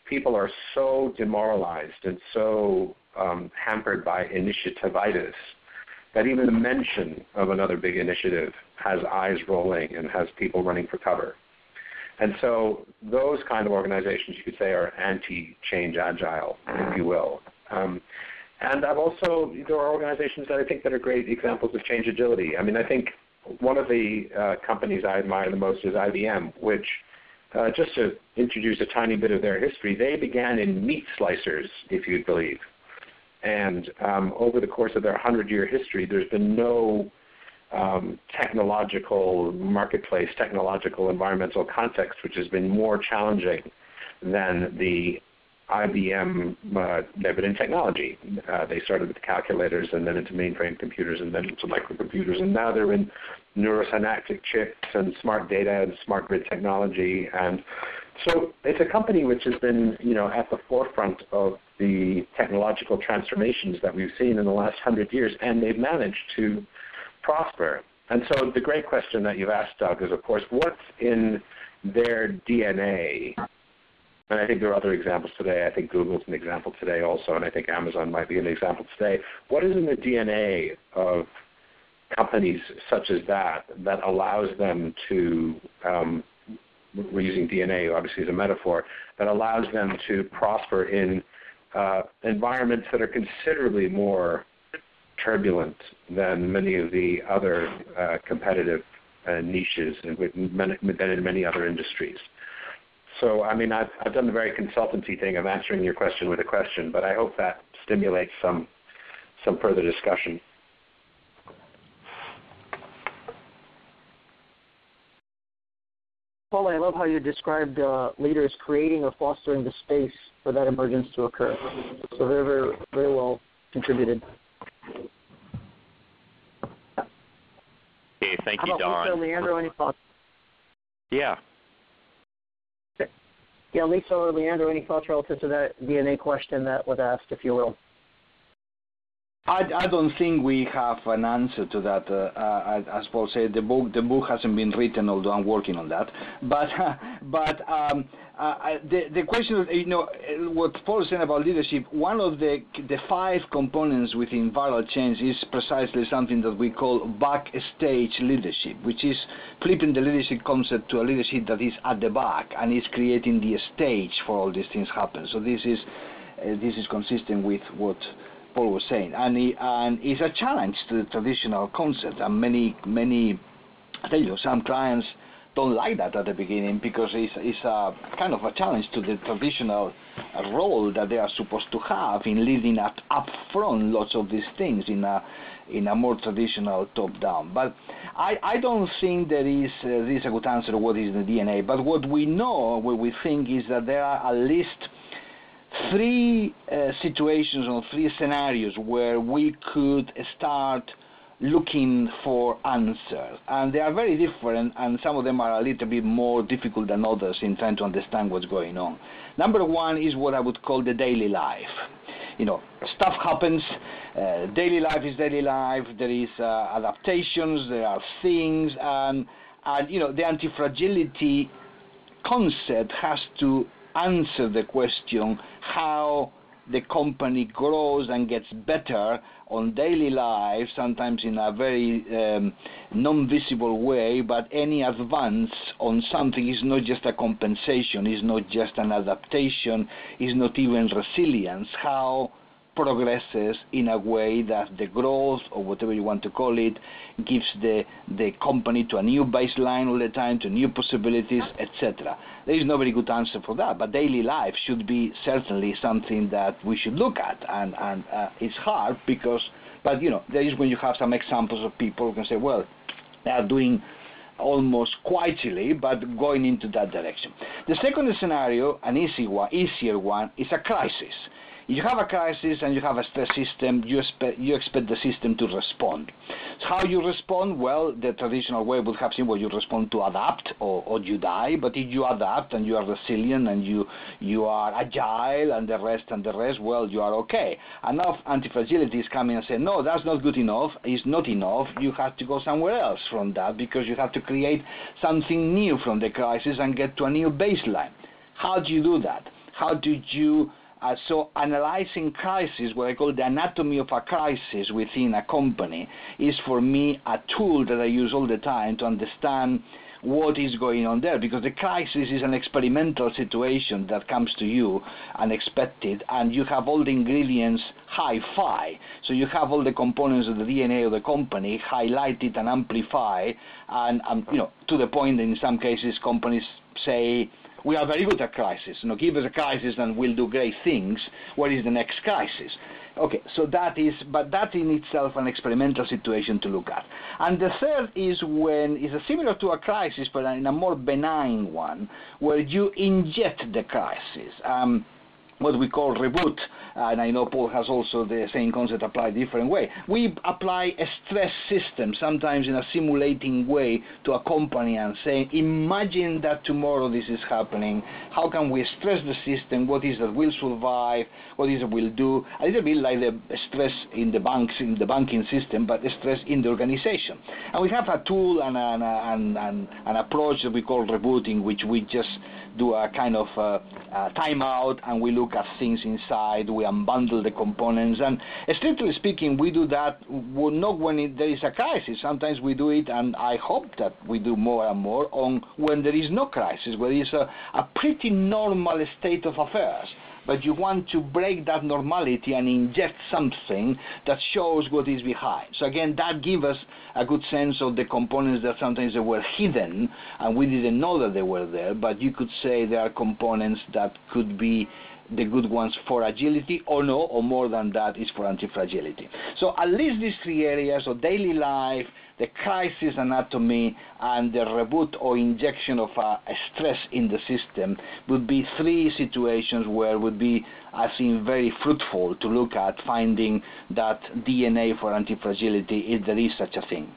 C: people are so demoralized and so um, hampered by initiativitis that even the mention of another big initiative has eyes rolling and has people running for cover. And so those kind of organizations, you could say, are anti-change agile, if you will. Um, and I've also, there are organizations that I think that are great examples of change agility. I mean, I think one of the uh, companies I admire the most is I B M, which, uh, just to introduce a tiny bit of their history, they began in meat slicers, if you'd believe. And um, over the course of their hundred-year history, there's been no um, technological marketplace, technological environmental context which has been more challenging than the I B M uh, debit in technology. Uh, they started with calculators and then into mainframe computers and then into microcomputers, and now they're in neurosynaptic chips and smart data and smart grid technology. And so it's a company which has been, you know, at the forefront of the technological transformations that we've seen in the last hundred years, and they've managed to prosper. And so the great question that you've asked, Doug, is, of course, what's in their D N A? And I think there are other examples today. I think Google's an example today also, and I think Amazon might be an example today. What is in the D N A of companies such as that that allows them to, um, we're using D N A obviously as a metaphor, that allows them to prosper in uh, environments that are considerably more turbulent than many of the other uh, competitive uh, niches and than in many other industries? So, I mean, I've, I've done the very consultancy thing of answering your question with a question, but I hope that stimulates some some further discussion.
B: Paul, I love how you described uh, leaders creating or fostering the space for that emergence to occur. So very, very, very well contributed.
A: Okay, thank
B: how
A: you,
B: about
A: Don.
B: Lisa, Leandro, any thoughts?
A: Yeah.
B: Yeah, Lisa or Leandro, any thoughts relative to that D N A question that was asked, if you will?
D: I, I don't think we have an answer to that. Uh, uh, as Paul said, the book the book hasn't been written, although I'm working on that. But uh, but um, uh, the the question, you know, what Paul said about leadership. One of the the five components within viral change is precisely something that we call backstage leadership, which is flipping the leadership concept to a leadership that is at the back and is creating the stage for all these things happen. So this is uh, this is consistent with what Paul was saying, and, he, and it's a challenge to the traditional concept, and many, many, I tell you, some clients don't like that at the beginning because it's, it's a kind of a challenge to the traditional role that they are supposed to have in leading up, up front lots of these things in a, in a more traditional top-down. But I, I don't think there is, uh, there is a good answer to what is the D N A, but what we know, what we think is that there are at least three uh, situations or three scenarios where we could start looking for answers, and they are very different, and some of them are a little bit more difficult than others in trying to understand what's going on. Number one is what I would call the daily life. You know, stuff happens, uh, daily life is daily life, there is uh, adaptations, there are things, and, and you know, the anti-fragility concept has to answer the question how the company grows and gets better on daily life, sometimes in a very um, non-visible way, but any advance on something is not just a compensation, is not just an adaptation, is not even resilience, how progresses in a way that the growth, or whatever you want to call it, gives the, the company to a new baseline all the time, to new possibilities, et cetera. There is no very good answer for that, but daily life should be certainly something that we should look at, and, and uh, it's hard because, but you know, there is when you have some examples of people who can say, well, they are doing almost quietly, but going into that direction. The second scenario, an easy one, easier one, is a crisis. You have a crisis and you have a stress system, you expect, you expect the system to respond. So how you respond? Well, the traditional way would have been, well, you respond to adapt or, or you die, but if you adapt and you are resilient and you, you are agile and the rest and the rest, well, you are okay. And now anti-fragility is coming and saying, no, that's not good enough, it's not enough, you have to go somewhere else from that because you have to create something new from the crisis and get to a new baseline. How do you do that? how do you Uh, so analyzing crisis, what I call the anatomy of a crisis within a company, is for me a tool that I use all the time to understand what is going on there, because the crisis is an experimental situation that comes to you unexpected, and you have all the ingredients hi-fi. So you have all the components of the D N A of the company highlighted and amplified, and um, you know, to the point that in some cases companies say, we are very good at crisis. You know, give us a crisis and we'll do great things. What is the next crisis? Okay, so that is, but that in itself an experimental situation to look at. And the third is when it's similar to a crisis, but in a more benign one, where you inject the crisis. Um, what we call reboot, and I know Paul has also the same concept applied different way. We apply a stress system, sometimes in a simulating way, to a company and saying, imagine that tomorrow this is happening. How can we stress the system? What is that will survive? What is it will do? A little bit like the stress in the banks, in the banking system, but the stress in the organization. And we have a tool and an, an, an, an approach that we call rebooting, which we just do a kind of uh, uh, timeout, and we look at things inside, we unbundle the components, and strictly speaking, we do that not when it, there is a crisis. Sometimes we do it, and I hope that we do more and more on when there is no crisis, where there is a, a pretty normal state of affairs. But you want to break that normality and inject something that shows what is behind. So again, that gives us a good sense of the components that sometimes they were hidden and we didn't know that they were there, but you could say there are components that could be the good ones for agility, or no, or more than that is for anti-fragility. So at least these three areas of daily life, the crisis anatomy, and the reboot or injection of a, a stress in the system would be three situations where it would be, I think, very fruitful to look at finding that D N A for anti-fragility if there is such a thing.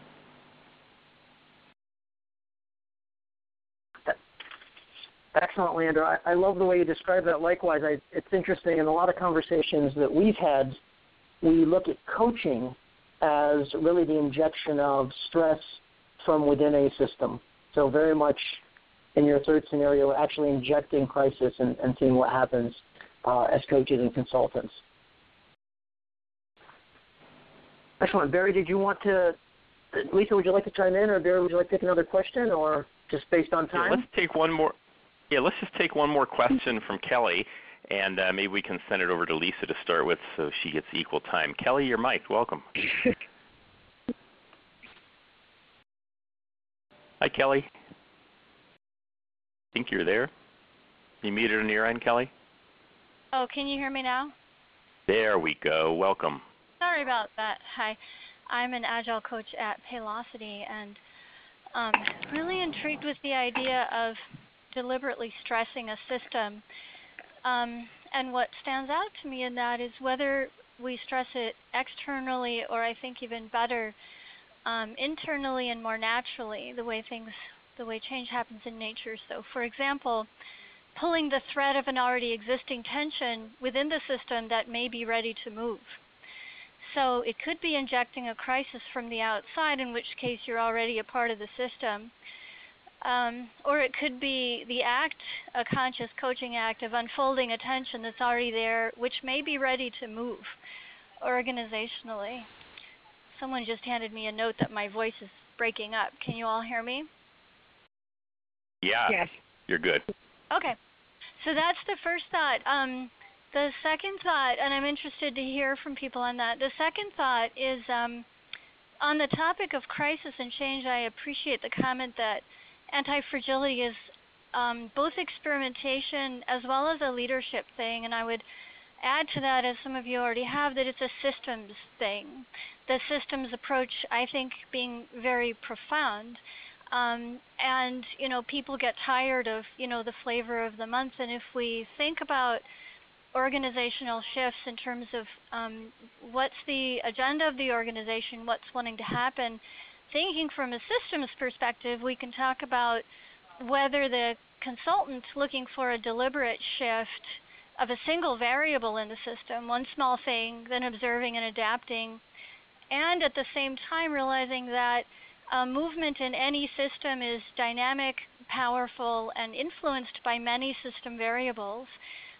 B: Excellent, Leandro. I, I love the way you describe that. Likewise, I, it's interesting. In a lot of conversations that we've had, we look at coaching as really the injection of stress from within a system. So very much in your third scenario, actually injecting crisis and, and seeing what happens uh, as coaches and consultants. Excellent. Barry, did you want to, Lisa, would you like to chime in, or Barry, would you like to take another question, or just based on time?
A: Yeah, let's take one more. Yeah, let's just take one more question from Kelly, and uh, maybe we can send it over to Lisa to start with so she gets equal time. Kelly, you're mic'd. Welcome. Hi, Kelly. Think you're there? You muted on your end, Kelly?
H: Oh, can you hear me now?
A: There we go. Welcome.
H: Sorry about that. Hi. I'm an Agile coach at Paylocity, and um, really intrigued with the idea of deliberately stressing a system. Um, and what stands out to me in that is whether we stress it externally, or I think even better, um, internally and more naturally, the way things, the way change happens in nature. So for example, pulling the thread of an already existing tension within the system that may be ready to move. So it could be injecting a crisis from the outside, in which case you're already a part of the system. Um, or it could be the act, a conscious coaching act of unfolding a tension that's already there, which may be ready to move organizationally. Someone just handed me a note that my voice is breaking up. Can you all hear me?
A: Yeah, yes. You're good.
H: Okay, so that's the first thought. Um, the second thought, and I'm interested to hear from people on that, the second thought is um, on the topic of crisis and change. I appreciate the comment that anti-fragility is um, both experimentation as well as a leadership thing, and I would add to that, as some of you already have, that it's a systems thing. The systems approach, I think, being very profound. Um, and, you know, people get tired of, you know, the flavor of the month, and if we think about organizational shifts in terms of um, what's the agenda of the organization, what's wanting to happen, thinking from a systems perspective, we can talk about whether the consultant looking for a deliberate shift of a single variable in the system, one small thing, then observing and adapting, and at the same time realizing that uh, movement in any system is dynamic, powerful, and influenced by many system variables.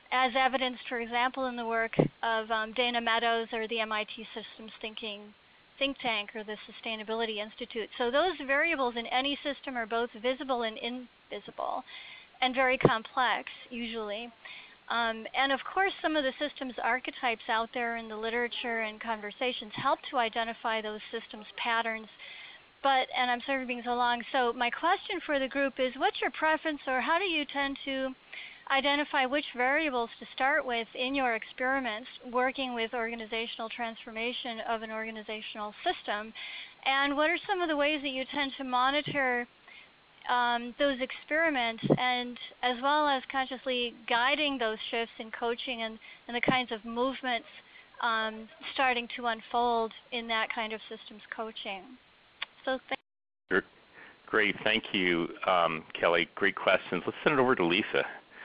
H: as evidenced, for example, in the work of um, Dana Meadows or the M I T Systems Thinking think tank or the Sustainability Institute. So those variables in any system are both visible and invisible and very complex, usually. Um, and of course, some of the systems archetypes out there in the literature and conversations help to identify those systems patterns. But, and I'm sorry for being so long, so my question for the group is, what's your preference, or how do you tend to identify which variables to start with in your experiments working with organizational transformation of an organizational system? And what are some of the ways that you tend to monitor um, those experiments, and as well as consciously guiding those shifts in coaching and, and the kinds of movements um, starting to unfold in that kind of systems coaching? So thank
A: Great, thank you, um, Kelly. Great questions. Let's send it over to Lisa.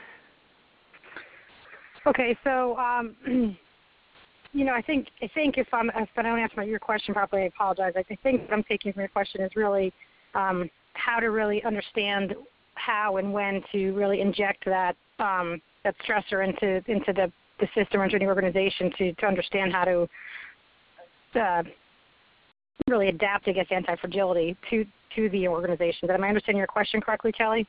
E: Okay, so um, you know, I think I think if I'm if I don't answer your question properly, I apologize. I think what I'm taking from your question is really um, how to really understand how and when to really inject that um, that stressor into into the, the system or into the organization to, to understand how to uh, really adapt, I guess, anti-fragility to, to the organization. Am I understanding your question correctly, Kelly?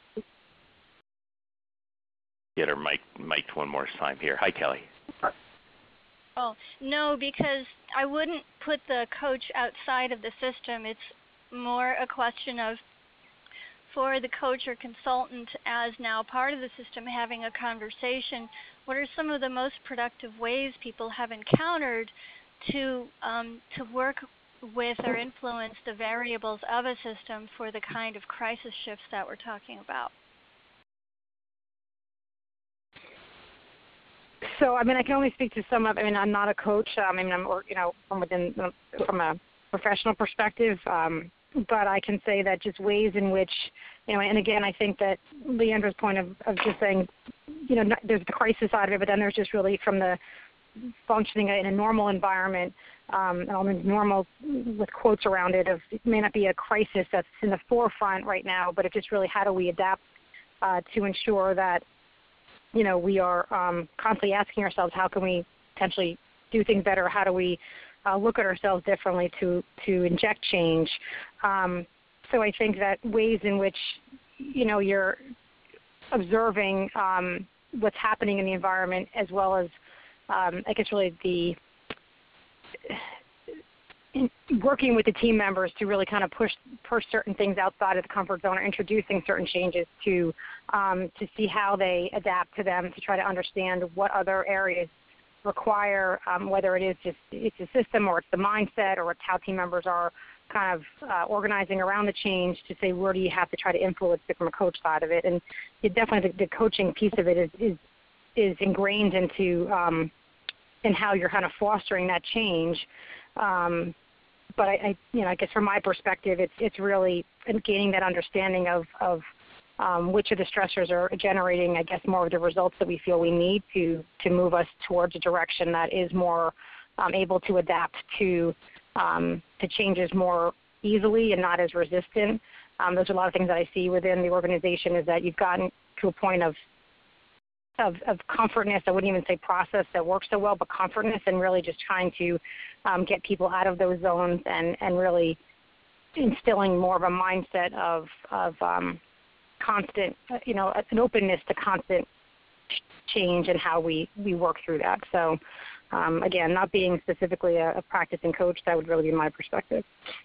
A: Get her mic, mic'd one more time here. Hi, Kelly.
H: Oh, no, because I wouldn't put the coach outside of the system. It's more a question of, for the coach or consultant as now part of the system, having a conversation, what are some of the most productive ways people have encountered to um, to work with or influence the variables of a system for the kind of crisis shifts that we're talking about?
E: So, I mean, I can only speak to some of. I mean, I'm not a coach. I mean, I'm, you know, from within, from a professional perspective. Um, but I can say that just ways in which, you know, and again, I think that Leandra's point of, of just saying, you know, not, there's the crisis side of it, but then there's just really from the functioning in a normal environment, um, and I'll mean normal with quotes around it, of it may not be a crisis that's in the forefront right now, but it's just really how do we adapt uh, to ensure that, you know, we are um, constantly asking ourselves how can we potentially do things better, how do we uh, look at ourselves differently to, to inject change. Um, so I think that ways in which, you know, you're observing um, what's happening in the environment, as well as um, I guess really the in working with the team members to really kind of push push certain things outside of the comfort zone, or introducing certain changes to um, to see how they adapt to them, to try to understand what other areas require, um, whether it is just it's a system or it's the mindset or it's how team members are kind of uh, organizing around the change, to say where do you have to try to influence it from a coach side of it. And it definitely the, the coaching piece of it is is, is ingrained into um, in how you're kind of fostering that change. Um, but I, I, you know, I guess from my perspective, it's it's really gaining that understanding of of um, which of the stressors are generating, I guess, more of the results that we feel we need to to move us towards a direction that is more um, able to adapt to um, to changes more easily and not as resistant. Um, those are a lot of things that I see within the organization, is that you've gotten to a point of Of, of comfortness. I wouldn't even say process that works so well, but comfortness, and really just trying to um, get people out of those zones and, and really instilling more of a mindset of, of um, constant, you know, an openness to constant change and how we, we work through that. So, um, again, not being specifically a, a practicing coach, that would really be my perspective.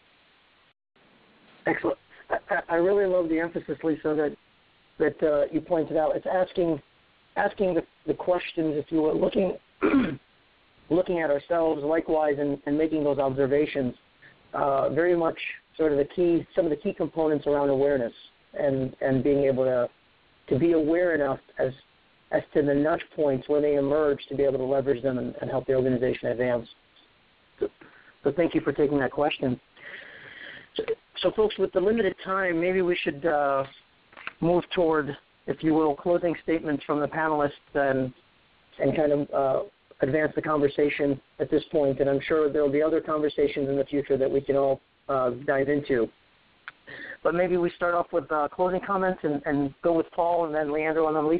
B: Excellent. I, I really love the emphasis, Lisa, that, that uh, you pointed out. It's asking asking the, the questions, if you will, looking looking at ourselves likewise, and, and making those observations. Uh, very much sort of the key, some of the key components around awareness, and, and being able to to be aware enough as as to the nudge points when they emerge, to be able to leverage them and, and help the organization advance. So, so thank you for taking that question. So, so folks, with the limited time, maybe we should uh, move toward, if you will, closing statements from the panelists, and and kind of uh, advance the conversation at this point. And I'm sure there will be other conversations in the future that we can all uh, dive into. But maybe we start off with uh, closing comments and, and go with Paul, and then Leandro, and then Lisa.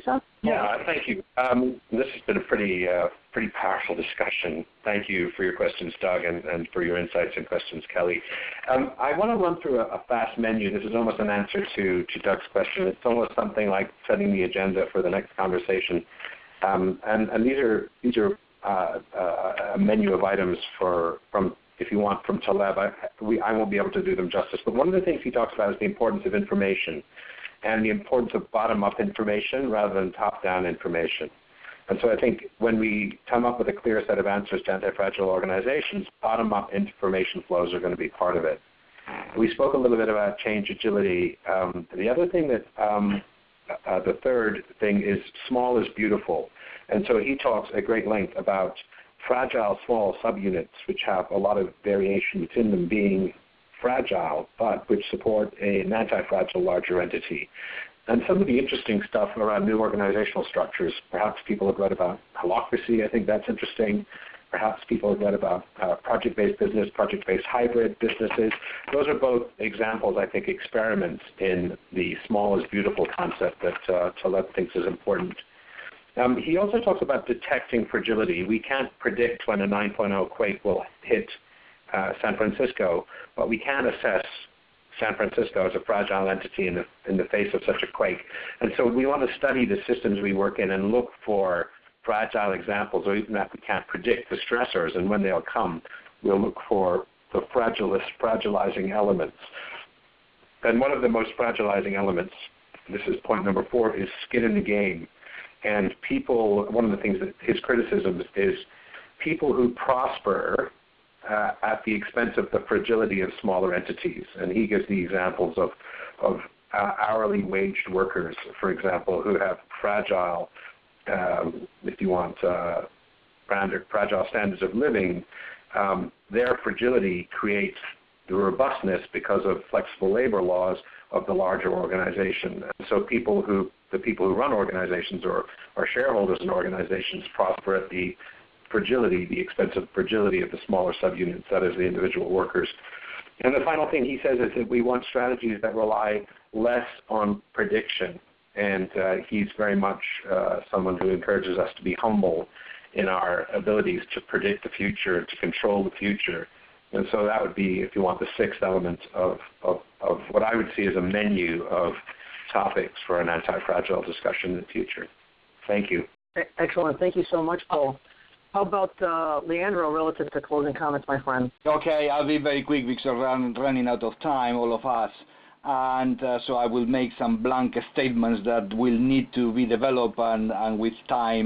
C: Yeah, thank you. Um, this has been a pretty uh, pretty powerful discussion. Thank you for your questions, Doug, and, and for your insights and questions, Kelly. Um, I want to run through a, a fast menu. This is almost an answer to, to Doug's question. It's almost something like setting the agenda for the next conversation. Um, and, and these are these are uh, uh, a menu of items for from if you want from Taleb. I, we, I won't be able to do them justice. But one of the things he talks about is the importance of information, and the importance of bottom-up information rather than top-down information. And so I think when we come up with a clear set of answers to anti-fragile organizations, bottom-up information flows are going to be part of it. We spoke a little bit about change agility. Um, the other thing that, um, uh, the third thing is small is beautiful. And so he talks at great length about fragile small subunits, which have a lot of variation within them being fragile, but which support a, an anti-fragile larger entity. And some of the interesting stuff around new organizational structures, perhaps people have read about holacracy. I think that's interesting. Perhaps people have read about uh, project-based business, project-based hybrid businesses. Those are both examples, I think, experiments in the small is beautiful concept that uh, Taleb thinks is important. Um, he also talks about detecting fragility. We can't predict when a nine point oh quake will hit Uh, San Francisco, but we can assess San Francisco as a fragile entity in the, in the face of such a quake. And so we want to study the systems we work in and look for fragile examples, or even that we can't predict the stressors, and when they'll come, we'll look for the fragilist, fragilizing elements. And one of the most fragilizing elements, this is point number four, is skin in the game. And people, one of the things that his criticism is people who prosper Uh, at the expense of the fragility of smaller entities. And he gives the examples of, of uh, hourly waged workers, for example, who have fragile, um, if you want, uh, fragile standards of living. Um, their fragility creates the robustness because of flexible labor laws of the larger organization. And so people who, the people who run organizations or are shareholders in organizations prosper at the fragility, the expensive fragility of the smaller subunits, that is the individual workers. And the final thing he says is that we want strategies that rely less on prediction. And uh, he's very much uh, someone who encourages us to be humble in our abilities to predict the future, to control the future. And so that would be, if you want, the sixth element of, of, of what I would see as a menu of topics for an anti-fragile discussion in the future. Thank you.
B: Excellent. Thank you so much, Paul. How about uh, Leandro relative to closing comments, my friend?
D: Okay, I'll be very quick because we're run, running out of time, all of us. And uh, so I will make some blank statements that will need to be developed and, and with time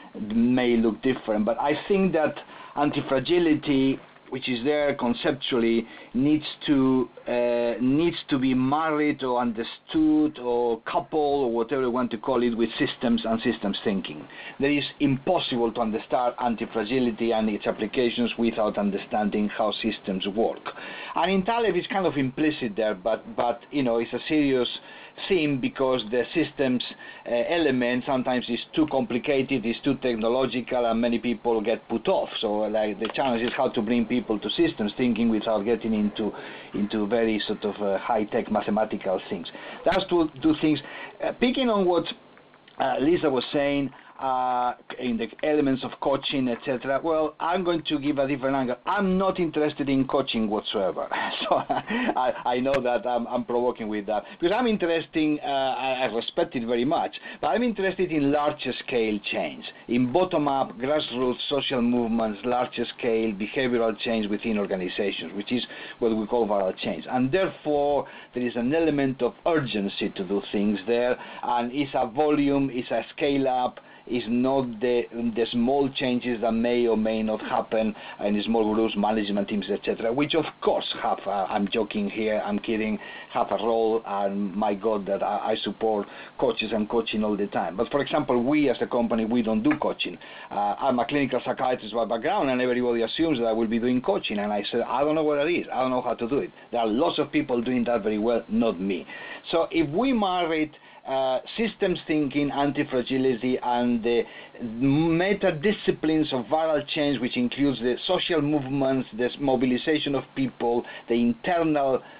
D: may look different. But I think that anti-fragility, which is there conceptually, needs to uh, needs to be married or understood or coupled or whatever you want to call it with systems and systems thinking. That is impossible to understand anti-fragility and its applications without understanding how systems work. And in Taleb it's kind of implicit there, but but you know it's a serious theme because the systems uh, element sometimes is too complicated, is too technological, and many people get put off. So like the challenge is how to bring people to systems thinking without getting into into very sort of uh, high-tech mathematical things. That's two, two things. Uh, picking on what uh, Lisa was saying, uh, in the elements of coaching, et cetera. Well, I'm going to give a different angle. I'm not interested in coaching whatsoever. So I, I know that I'm, I'm provoking with that because I'm interested. Uh, I, I respect it very much, but I'm interested in larger scale change, in bottom-up, grassroots social movements, larger scale behavioral change within organizations, which is what we call viral change. And therefore, there is an element of urgency to do things there, and it's a volume, it's a scale-up. Is not the the small changes that may or may not happen in small groups, management teams, et cetera, which of course have, uh, I'm joking here, I'm kidding, have a role, and my God, that I, I support coaches and coaching all the time. But for example, we as a company, we don't do coaching. Uh, I'm a clinical psychiatrist by background, and everybody assumes that I will be doing coaching, and I said, I don't know what that is, I don't know how to do it. There are lots of people doing that very well, not me. So if we married Uh, systems thinking, anti-fragility, and the meta-disciplines of viral change, which includes the social movements, the mobilization of people, the internal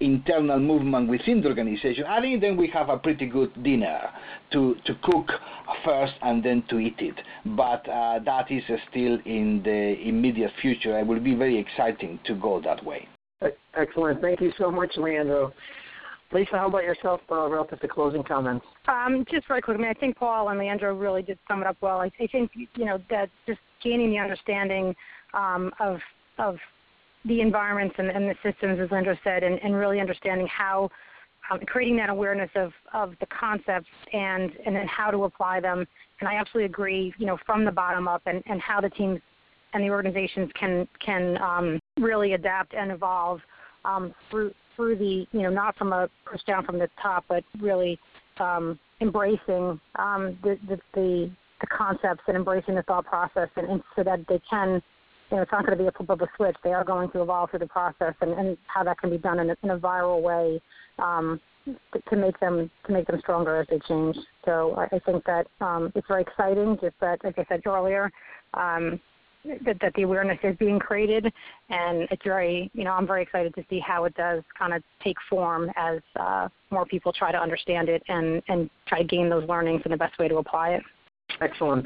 D: internal movement within the organization. I think then we have a pretty good dinner to, to cook first and then to eat it. But uh, that is uh, still in the immediate future. It will be very exciting to go that way.
B: Excellent. Thank you so much, Leandro. Lisa, how about yourself uh, relative to closing comments?
E: Um, just very quick, I mean, I think Paul and Leandro really did sum it up well. I, I think, you know, that just gaining the understanding um, of of the environments and, and the systems, as Leandro said, and, and really understanding how, um, creating that awareness of, of the concepts and, and then how to apply them. And I absolutely agree, you know, from the bottom up and, and how the teams and the organizations can, can um, really adapt and evolve um, through, through the, you know, not from a push down from the top, but really um, embracing um, the, the, the, the concepts and embracing the thought process and, and so that they can, you know, it's not going to be a flip of a switch. They are going to evolve through the process, and, and how that can be done in a, in a viral way um, to, to make them to make them stronger as they change. So I, I think that um, it's very exciting. Just that, like I said earlier, um, that, that the awareness is being created, and it's very, you know, I'm very excited to see how it does kind of take form as uh, more people try to understand it and and try to gain those learnings and the best way to apply it.
B: Excellent.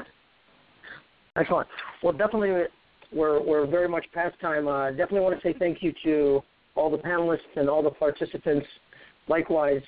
B: Excellent. Well, definitely. We're, we're very much past time. Uh, definitely want to say thank you to all the panelists and all the participants. Likewise,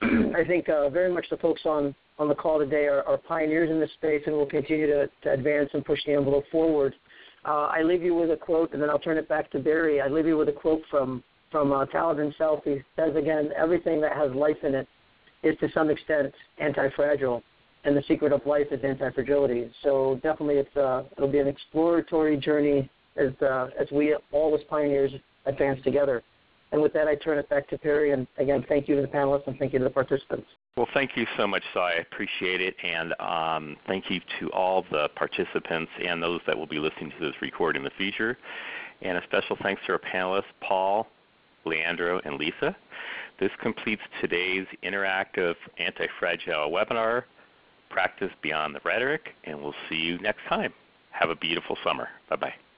B: I think uh, very much the folks on, on the call today are, are pioneers in this space and will continue to, to advance and push the envelope forward. Uh, I leave you with a quote, and then I'll turn it back to Barry. I leave you with a quote from, from uh, Taleb himself. He says, again, everything that has life in it is to some extent anti-fragile. And the secret of life is anti-fragility. So definitely, it's uh, it'll be an exploratory journey as uh, as we all as pioneers advance together. And with that, I turn it back to Perry. And again, thank you to the panelists and thank you to the participants.
A: Well, thank you so much, Si. I appreciate it, and um, thank you to all the participants and those that will be listening to this recording in the future. And a special thanks to our panelists, Paul, Leandro, and Lisa. This completes today's interactive anti-fragile webinar, Practice Beyond the Rhetoric, and we'll see you next time. Have a beautiful summer. Bye-bye.